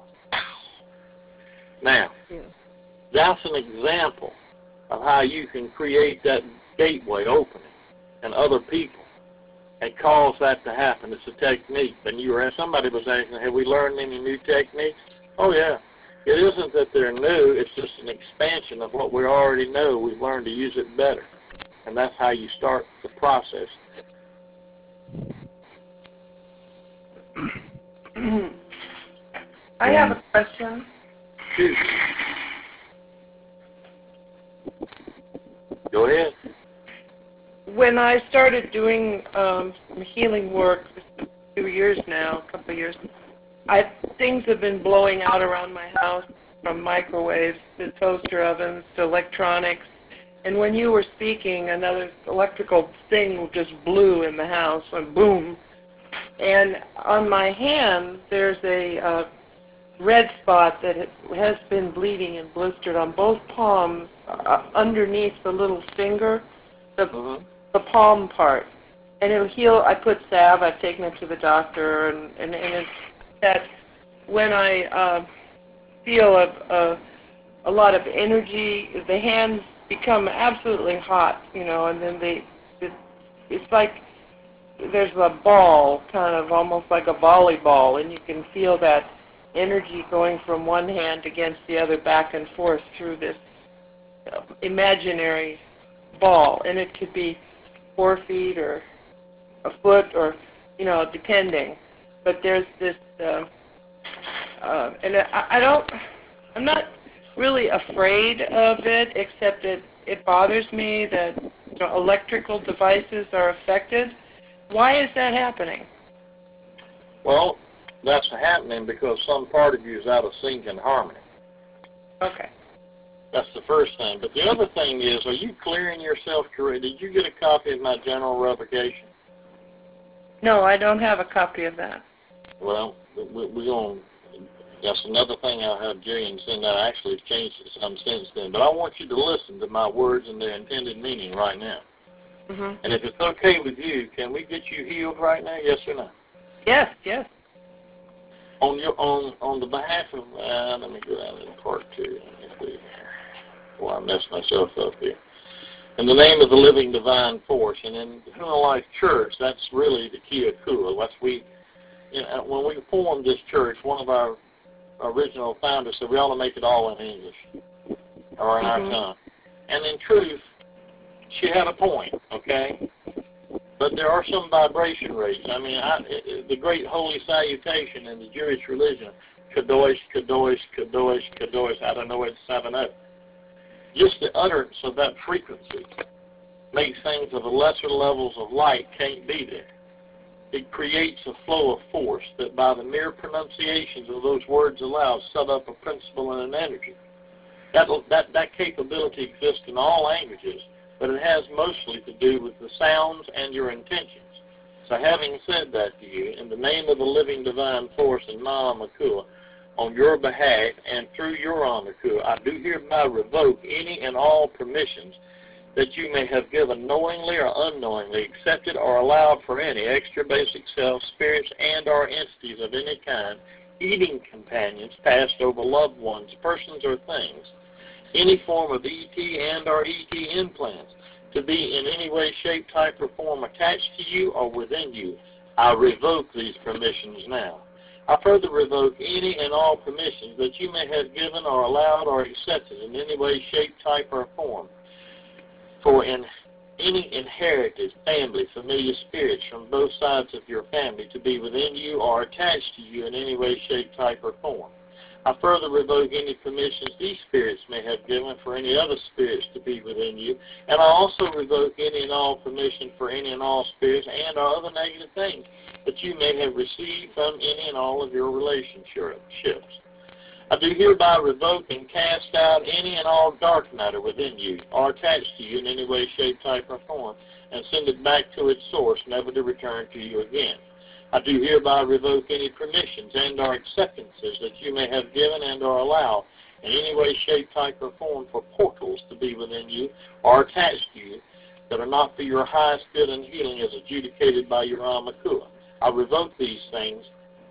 Now, that's an example of how you can create that gateway opening in other people and cause that to happen. It's a technique. And you were somebody was asking, have we learned any new techniques? Oh yeah. It isn't that they're new. It's just an expansion of what we already know. We've learned to use it better, and that's how you start the process. I have a question. Shoot. Go ahead. When I started doing um, healing work a few years now, a couple of years, I things have been blowing out around my house, from microwaves to toaster ovens to electronics. And when you were speaking, another electrical thing just blew in the house, and boom. And on my hand, there's a uh, red spot that has been bleeding and blistered on both palms, uh, underneath the little finger, the, mm-hmm. the palm part. And it'll heal. I put salve. I've taken it to the doctor, and, and, and it's that when I uh, feel a, a, a lot of energy, the hands become absolutely hot, you know, and then they, it, it's like there's a ball, kind of almost like a volleyball, and you can feel that energy going from one hand against the other, back and forth through this uh, imaginary ball. And it could be four feet or a foot or, you know, depending. But there's this, uh, uh, and I, I don't, I'm not really afraid of it, except that it bothers me that, you know, electrical devices are affected. Why is that happening? Well, that's happening because some part of you is out of sync and harmony. Okay. That's the first thing. But the other thing is, are you clearing yourself correct? Did you get a copy of my general revocation? No, I don't have a copy of that. Well, we're going to, that's another thing I'll have Jillian send out. I actually changed it some since then. But I want you to listen to my words and their intended meaning right now. Mm-hmm. And if it's okay with you, can we get you healed right now? Yes or no? Yes, yes. On your on on the behalf of, uh, let me go down to part two. Let me see. Well, I messed myself up here. In the name of the living divine force, and in the Human Life Church, that's really the key of Kua. That's we, you know, when we formed this church, one of our original founders said we ought to make it all in English or in mm-hmm. our tongue. And in truth, she had a point, okay? But there are some vibration rates. I mean, I, it, the great holy salutation in the Jewish religion, Kadosh, Kadosh, Kadosh, Kadosh, I don't know where it's seven up. Just the utterance of that frequency makes things of the lesser levels of light can't be there. It creates a flow of force that by the mere pronunciations of those words aloud set up a principle and an energy. That, that, that capability exists in all languages, but it has mostly to do with the sounds and your intentions. So having said that to you, in the name of the living divine force in Ma'amakua, on your behalf and through your Amakua, I do hereby revoke any and all permissions that you may have given knowingly or unknowingly, accepted or allowed for any extra basic self, spirits, and or entities of any kind, eating companions, passed over loved ones, persons, or things, any form of E T and or E T implants, to be in any way, shape, type, or form attached to you or within you. I revoke these permissions now. I further revoke any and all permissions that you may have given or allowed or accepted in any way, shape, type, or form for in any inherited family, familiar spirits from both sides of your family to be within you or attached to you in any way, shape, type, or form. I further revoke any permissions these spirits may have given for any other spirits to be within you, and I also revoke any and all permission for any and all spirits and or other negative things that you may have received from any and all of your relationships. I do hereby revoke and cast out any and all dark matter within you or attached to you in any way, shape, type, or form, and send it back to its source, never to return to you again. I do hereby revoke any permissions and or acceptances that you may have given and or allowed in any way, shape, type, or form for portals to be within you or attached to you that are not for your highest good and healing as adjudicated by your Amakua. I revoke these things,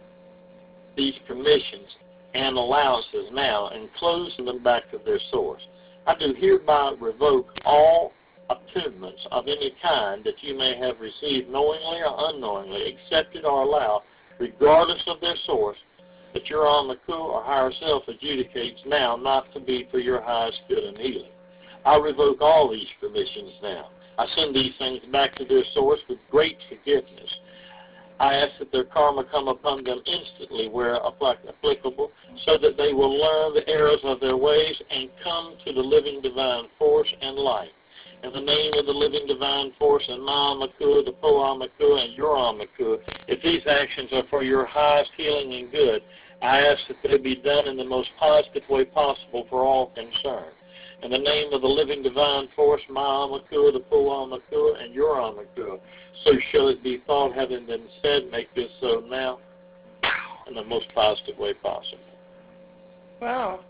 these permissions, and allowances now and close them back to their source. I do hereby revoke all attunements of any kind that you may have received knowingly or unknowingly, accepted or allowed, regardless of their source, that your Amaku or higher self adjudicates now not to be for your highest good and healing. I revoke all these permissions now. I send these things back to their source with great forgiveness. I ask that their karma come upon them instantly where applicable, so that they will learn the errors of their ways and come to the living divine force and light. In the name of the living divine force and my Amaku, the Po Amaku, and your Amaku, if these actions are for your highest healing and good, I ask that they be done in the most positive way possible for all concerned. In the name of the living divine force, my Amaku, the Po Amaku, and your Amaku, so shall it be thought, having been said, make this so now, in the most positive way possible. Wow.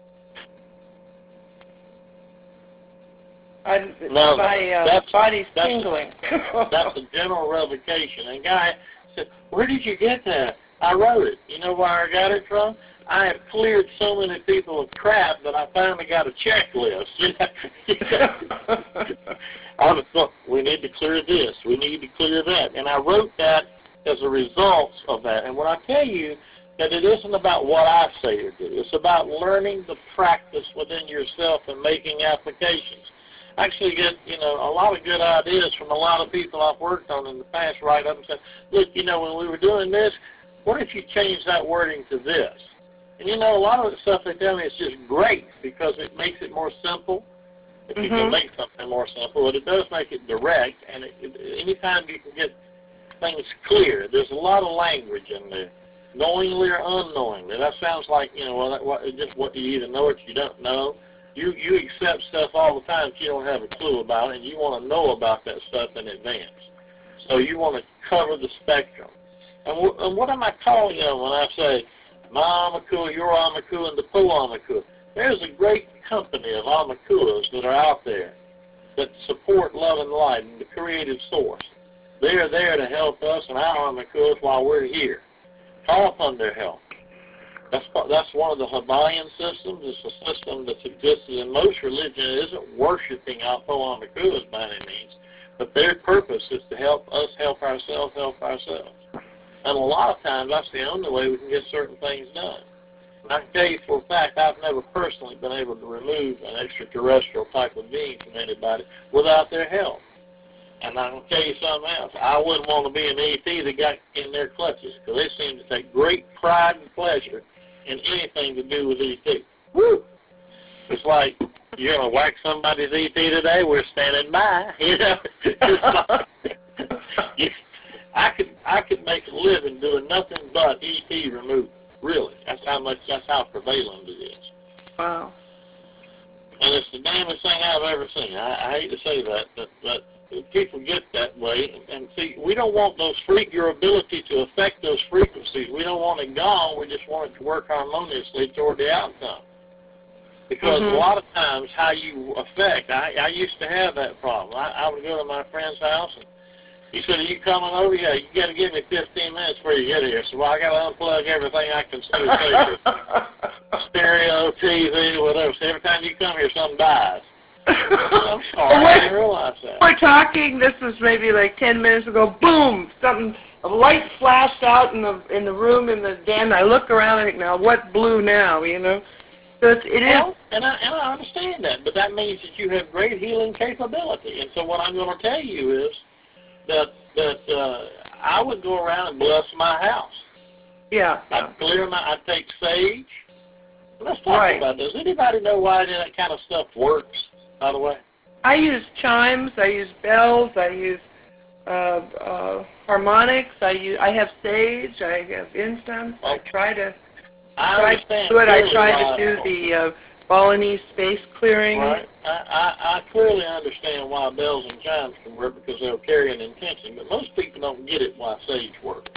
I, Now, my uh, that's, body's that's tingling. A, that's a general revocation. And guy said, where did you get that? I wrote it. You know where I got it from? I have cleared so many people of crap that I finally got a checklist. I was thought, we need to clear this, we need to clear that. And I wrote that as a result of that. And when I tell you that it isn't about what I say or do, it's about learning the practice within yourself and making applications. I actually get, you know, a lot of good ideas from a lot of people I've worked on in the past, right up and said, look, you know, when we were doing this, what if you change that wording to this? And, you know, a lot of the stuff they tell me is just great because it makes it more simple. If you Mm-hmm. can make something more simple, but it does make it direct, and it, it, anytime you can get things clear, there's a lot of language in there, knowingly or unknowingly. That sounds like, you know, well, that, what, just what you either know or you don't know. You you accept stuff all the time that you don't have a clue about, and you want to know about that stuff in advance. So you want to cover the spectrum. And, w- and what am I calling on when I say my Amaku, your Amaku, and the Po Amaku? There's a great company of Amakuas that are out there that support love and light and the creative source. They are there to help us and our Amakuas while we're here. Call upon their help. That's that's one of the Hawaiian systems. It's a system that's existed in most religions. It isn't worshiping our Po Amakuas by any means, but their purpose is to help us help ourselves help ourselves. And a lot of times that's the only way we can get certain things done. And I can tell you for a fact I've never personally been able to remove an extraterrestrial type of being from anybody without their help. And I can tell you something else. I wouldn't want to be an E T that got in their clutches because they seem to take great pride and pleasure in anything to do with E T. Woo! It's like, you're going to whack somebody's E T today, we're standing by. You know? It's like, you, I could I could make a living doing nothing but E T removal. Really. That's how much, that's how prevalent it is. Wow. And it's the damnedest thing I've ever seen. I, I hate to say that, but, but people get that way. And see, we don't want those freak, your ability to affect those frequencies. We don't want it gone. We just want it to work harmoniously toward the outcome. Because mm-hmm. a lot of times how you affect, I, I used to have that problem. I, I would go to my friend's house and he said, are you coming over? Yeah, you got to give me fifteen minutes before you get here. So well, I got to unplug everything I consider sacred. Stereo, T V, whatever. So every time you come here, something dies. I'm sorry, I didn't realize that. We're talking, this was maybe like ten minutes ago, boom, something, a light flashed out in the in the room in the den. I look around and think, now what blew now, you know? So it's, it well, is. And I, and I understand that, but that means that you have great healing capability. And so what I'm going to tell you is, that that uh, I would go around and bless my house. Yeah. I'd clear my, I'd take sage. Let's talk right. about this. Anybody know why that kind of stuff works, by the way? I use chimes, I use bells, I use uh, uh, harmonics, I use, I have sage, I have incense, Well, I try to, I try understand to do it, I clearly try why to it do works. the uh, Balinese space clearing. Right. I, I, I clearly understand why bells and chimes can work because they'll carry an intention, but most people don't get it why sage works.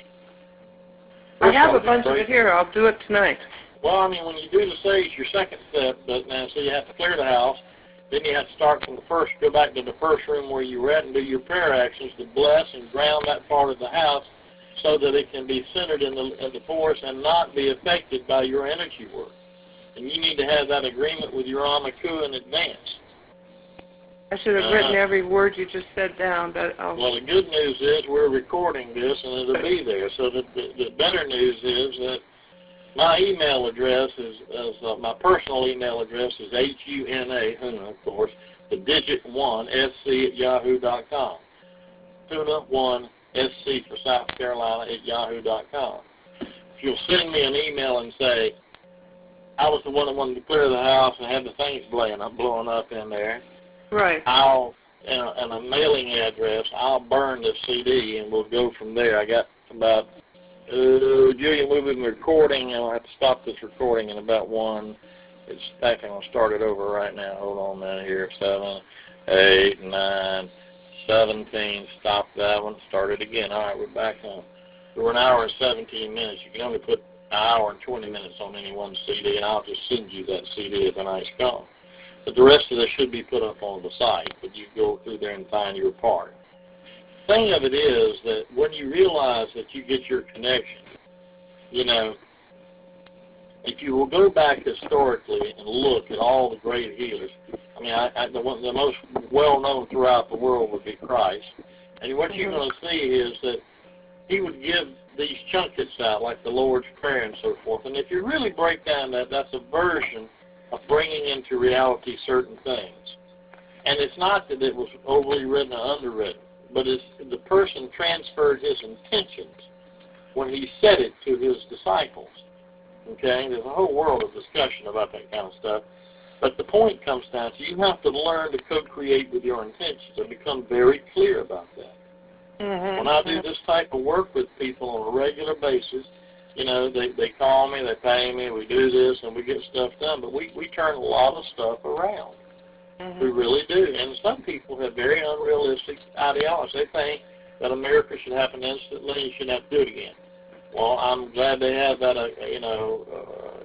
I have a bunch of it here. I'll do it tonight. Well, I mean, when you do the sage, your second step, but now, so you have to clear the house. Then you have to start from the first, go back to the first room where you were at and do your prayer actions to bless and ground that part of the house so that it can be centered in the, in the force and not be affected by your energy work. And you need to have that agreement with your Amaku in advance. I should have Uh-huh. written every word you just said down, but I'll... Well, the good news is we're recording this, and it'll be there. So the, the, the better news is that my email address is, is uh, my personal email address is H U N A, Huna, of course, the digit one, S C at yahoo dot com. Huna one, S C for South Carolina at yahoo dot com. If you'll send me an email and say, I was the one that wanted to clear the house and had the things blowing up, blowing up in there, Right. I'll, and a, and a mailing address, I'll burn the C D and we'll go from there. I got about, uh, Julian, we've been recording, and I'll have to stop this recording in about one. It's, in fact, I'm going to start it over right now. Hold on a minute here. Seven, eight, nine, seventeen. Stop that one. Start it again. All right, we're back on. We're an hour and seventeen minutes. You can only put an hour and twenty minutes on any one C D, and I'll just send you that C D as a nice call. But the rest of this should be put up on the site, but you go through there and find your part. The thing of it is that when you realize that you get your connection, you know, if you will go back historically and look at all the great healers, I mean, I, I, the, one, the most well-known throughout the world would be Christ. And what you're going to see is that he would give these junkets out, like the Lord's Prayer and so forth. And if you really break down that, that's a version of bringing into reality certain things. And it's not that it was overly written or underwritten, but it's the person transferred his intentions when he said it to his disciples. Okay? There's a whole world of discussion about that kind of stuff. But the point comes down to you have to learn to co-create with your intentions and become very clear about that. Mm-hmm. When I do this type of work with people on a regular basis, you know, they, they call me, they pay me, we do this, and we get stuff done. But we, we turn a lot of stuff around. Mm-hmm. We really do. And some people have very unrealistic ideologies. They think that a miracle should happen instantly and you shouldn't have to do it again. Well, I'm glad they have that, uh, you know, uh,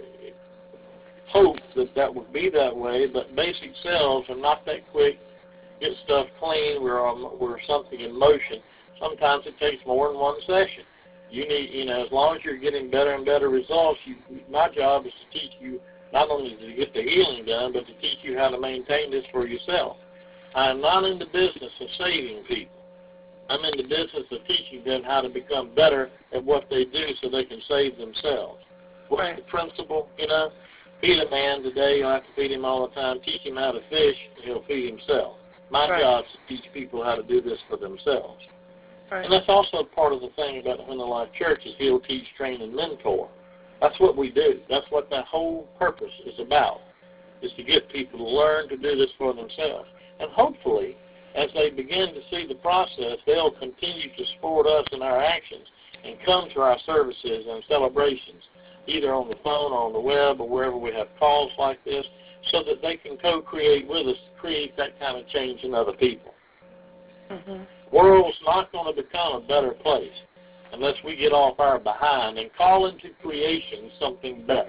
hope that that would be that way, but basic cells are not that quick. Get stuff clean, we're, um, we're something in motion. Sometimes it takes more than one session. You need, you know, as long as you're getting better and better results, you, my job is to teach you not only to get the healing done, but to teach you how to maintain this for yourself. I'm not in the business of saving people. I'm in the business of teaching them how to become better at what they do so they can save themselves. What's Right. the principle, you know? Feed a man today, you don't have to feed him all the time. Teach him how to fish, and he'll feed himself. My Right. job is to teach people how to do this for themselves. Right. And that's also part of the thing about the Huna Life Church is heal, teach, train, and mentor. That's what we do. That's what that whole purpose is about, is to get people to learn to do this for themselves. And hopefully, as they begin to see the process, they'll continue to support us in our actions and come to our services and celebrations, either on the phone or on the web or wherever we have calls like this, so that they can co-create with us to create that kind of change in other people. Mm-hmm. The world's not going to become a better place unless we get off our behind and call into creation something better.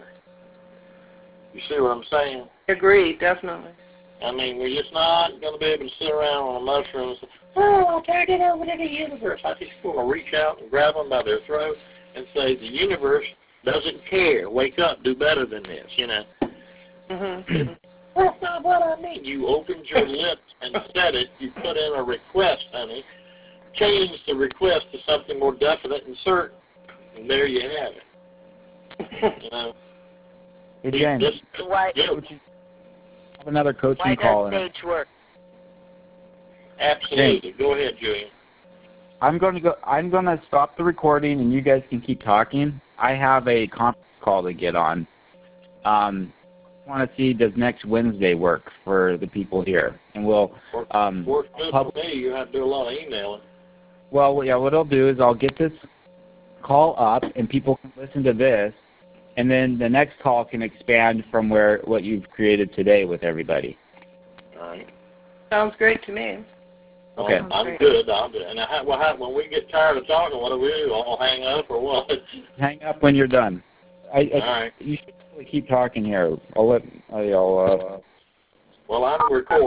You see what I'm saying? Agreed, definitely. I mean, we're just not going to be able to sit around on a mushroom and say, oh, I turned it over to the universe. I just want to reach out and grab them by their throat and say, the universe doesn't care. Wake up, do better than this, you know. Mm-hmm. That's not what I mean. You opened your lips and said it. You put in a request, honey. Change the request to something more definite and certain. And there you have it. You know. Hey, James, This, Why, yeah, I have another coaching why call. does in. stage work? absolutely. Go ahead, Julian. I'm going to go. I'm going to stop the recording, and you guys can keep talking. I have a conference call to get on. Um, I want to see does next Wednesday work for the people here, and we'll. Um, Works good pub- for me. You have to do a lot of emailing. well, yeah. What I'll do is I'll get this call up, and people can listen to this, and then the next call can expand from where what you've created today with everybody. All right. Sounds great to me. Okay. Well, I'm good. I'm good. And I, well, when we get tired of talking, what do we do? I'll hang up or what? Hang up when you're done. I, I, All right. You should probably keep talking here. I'll let I'll. Uh, Well, I'm recording.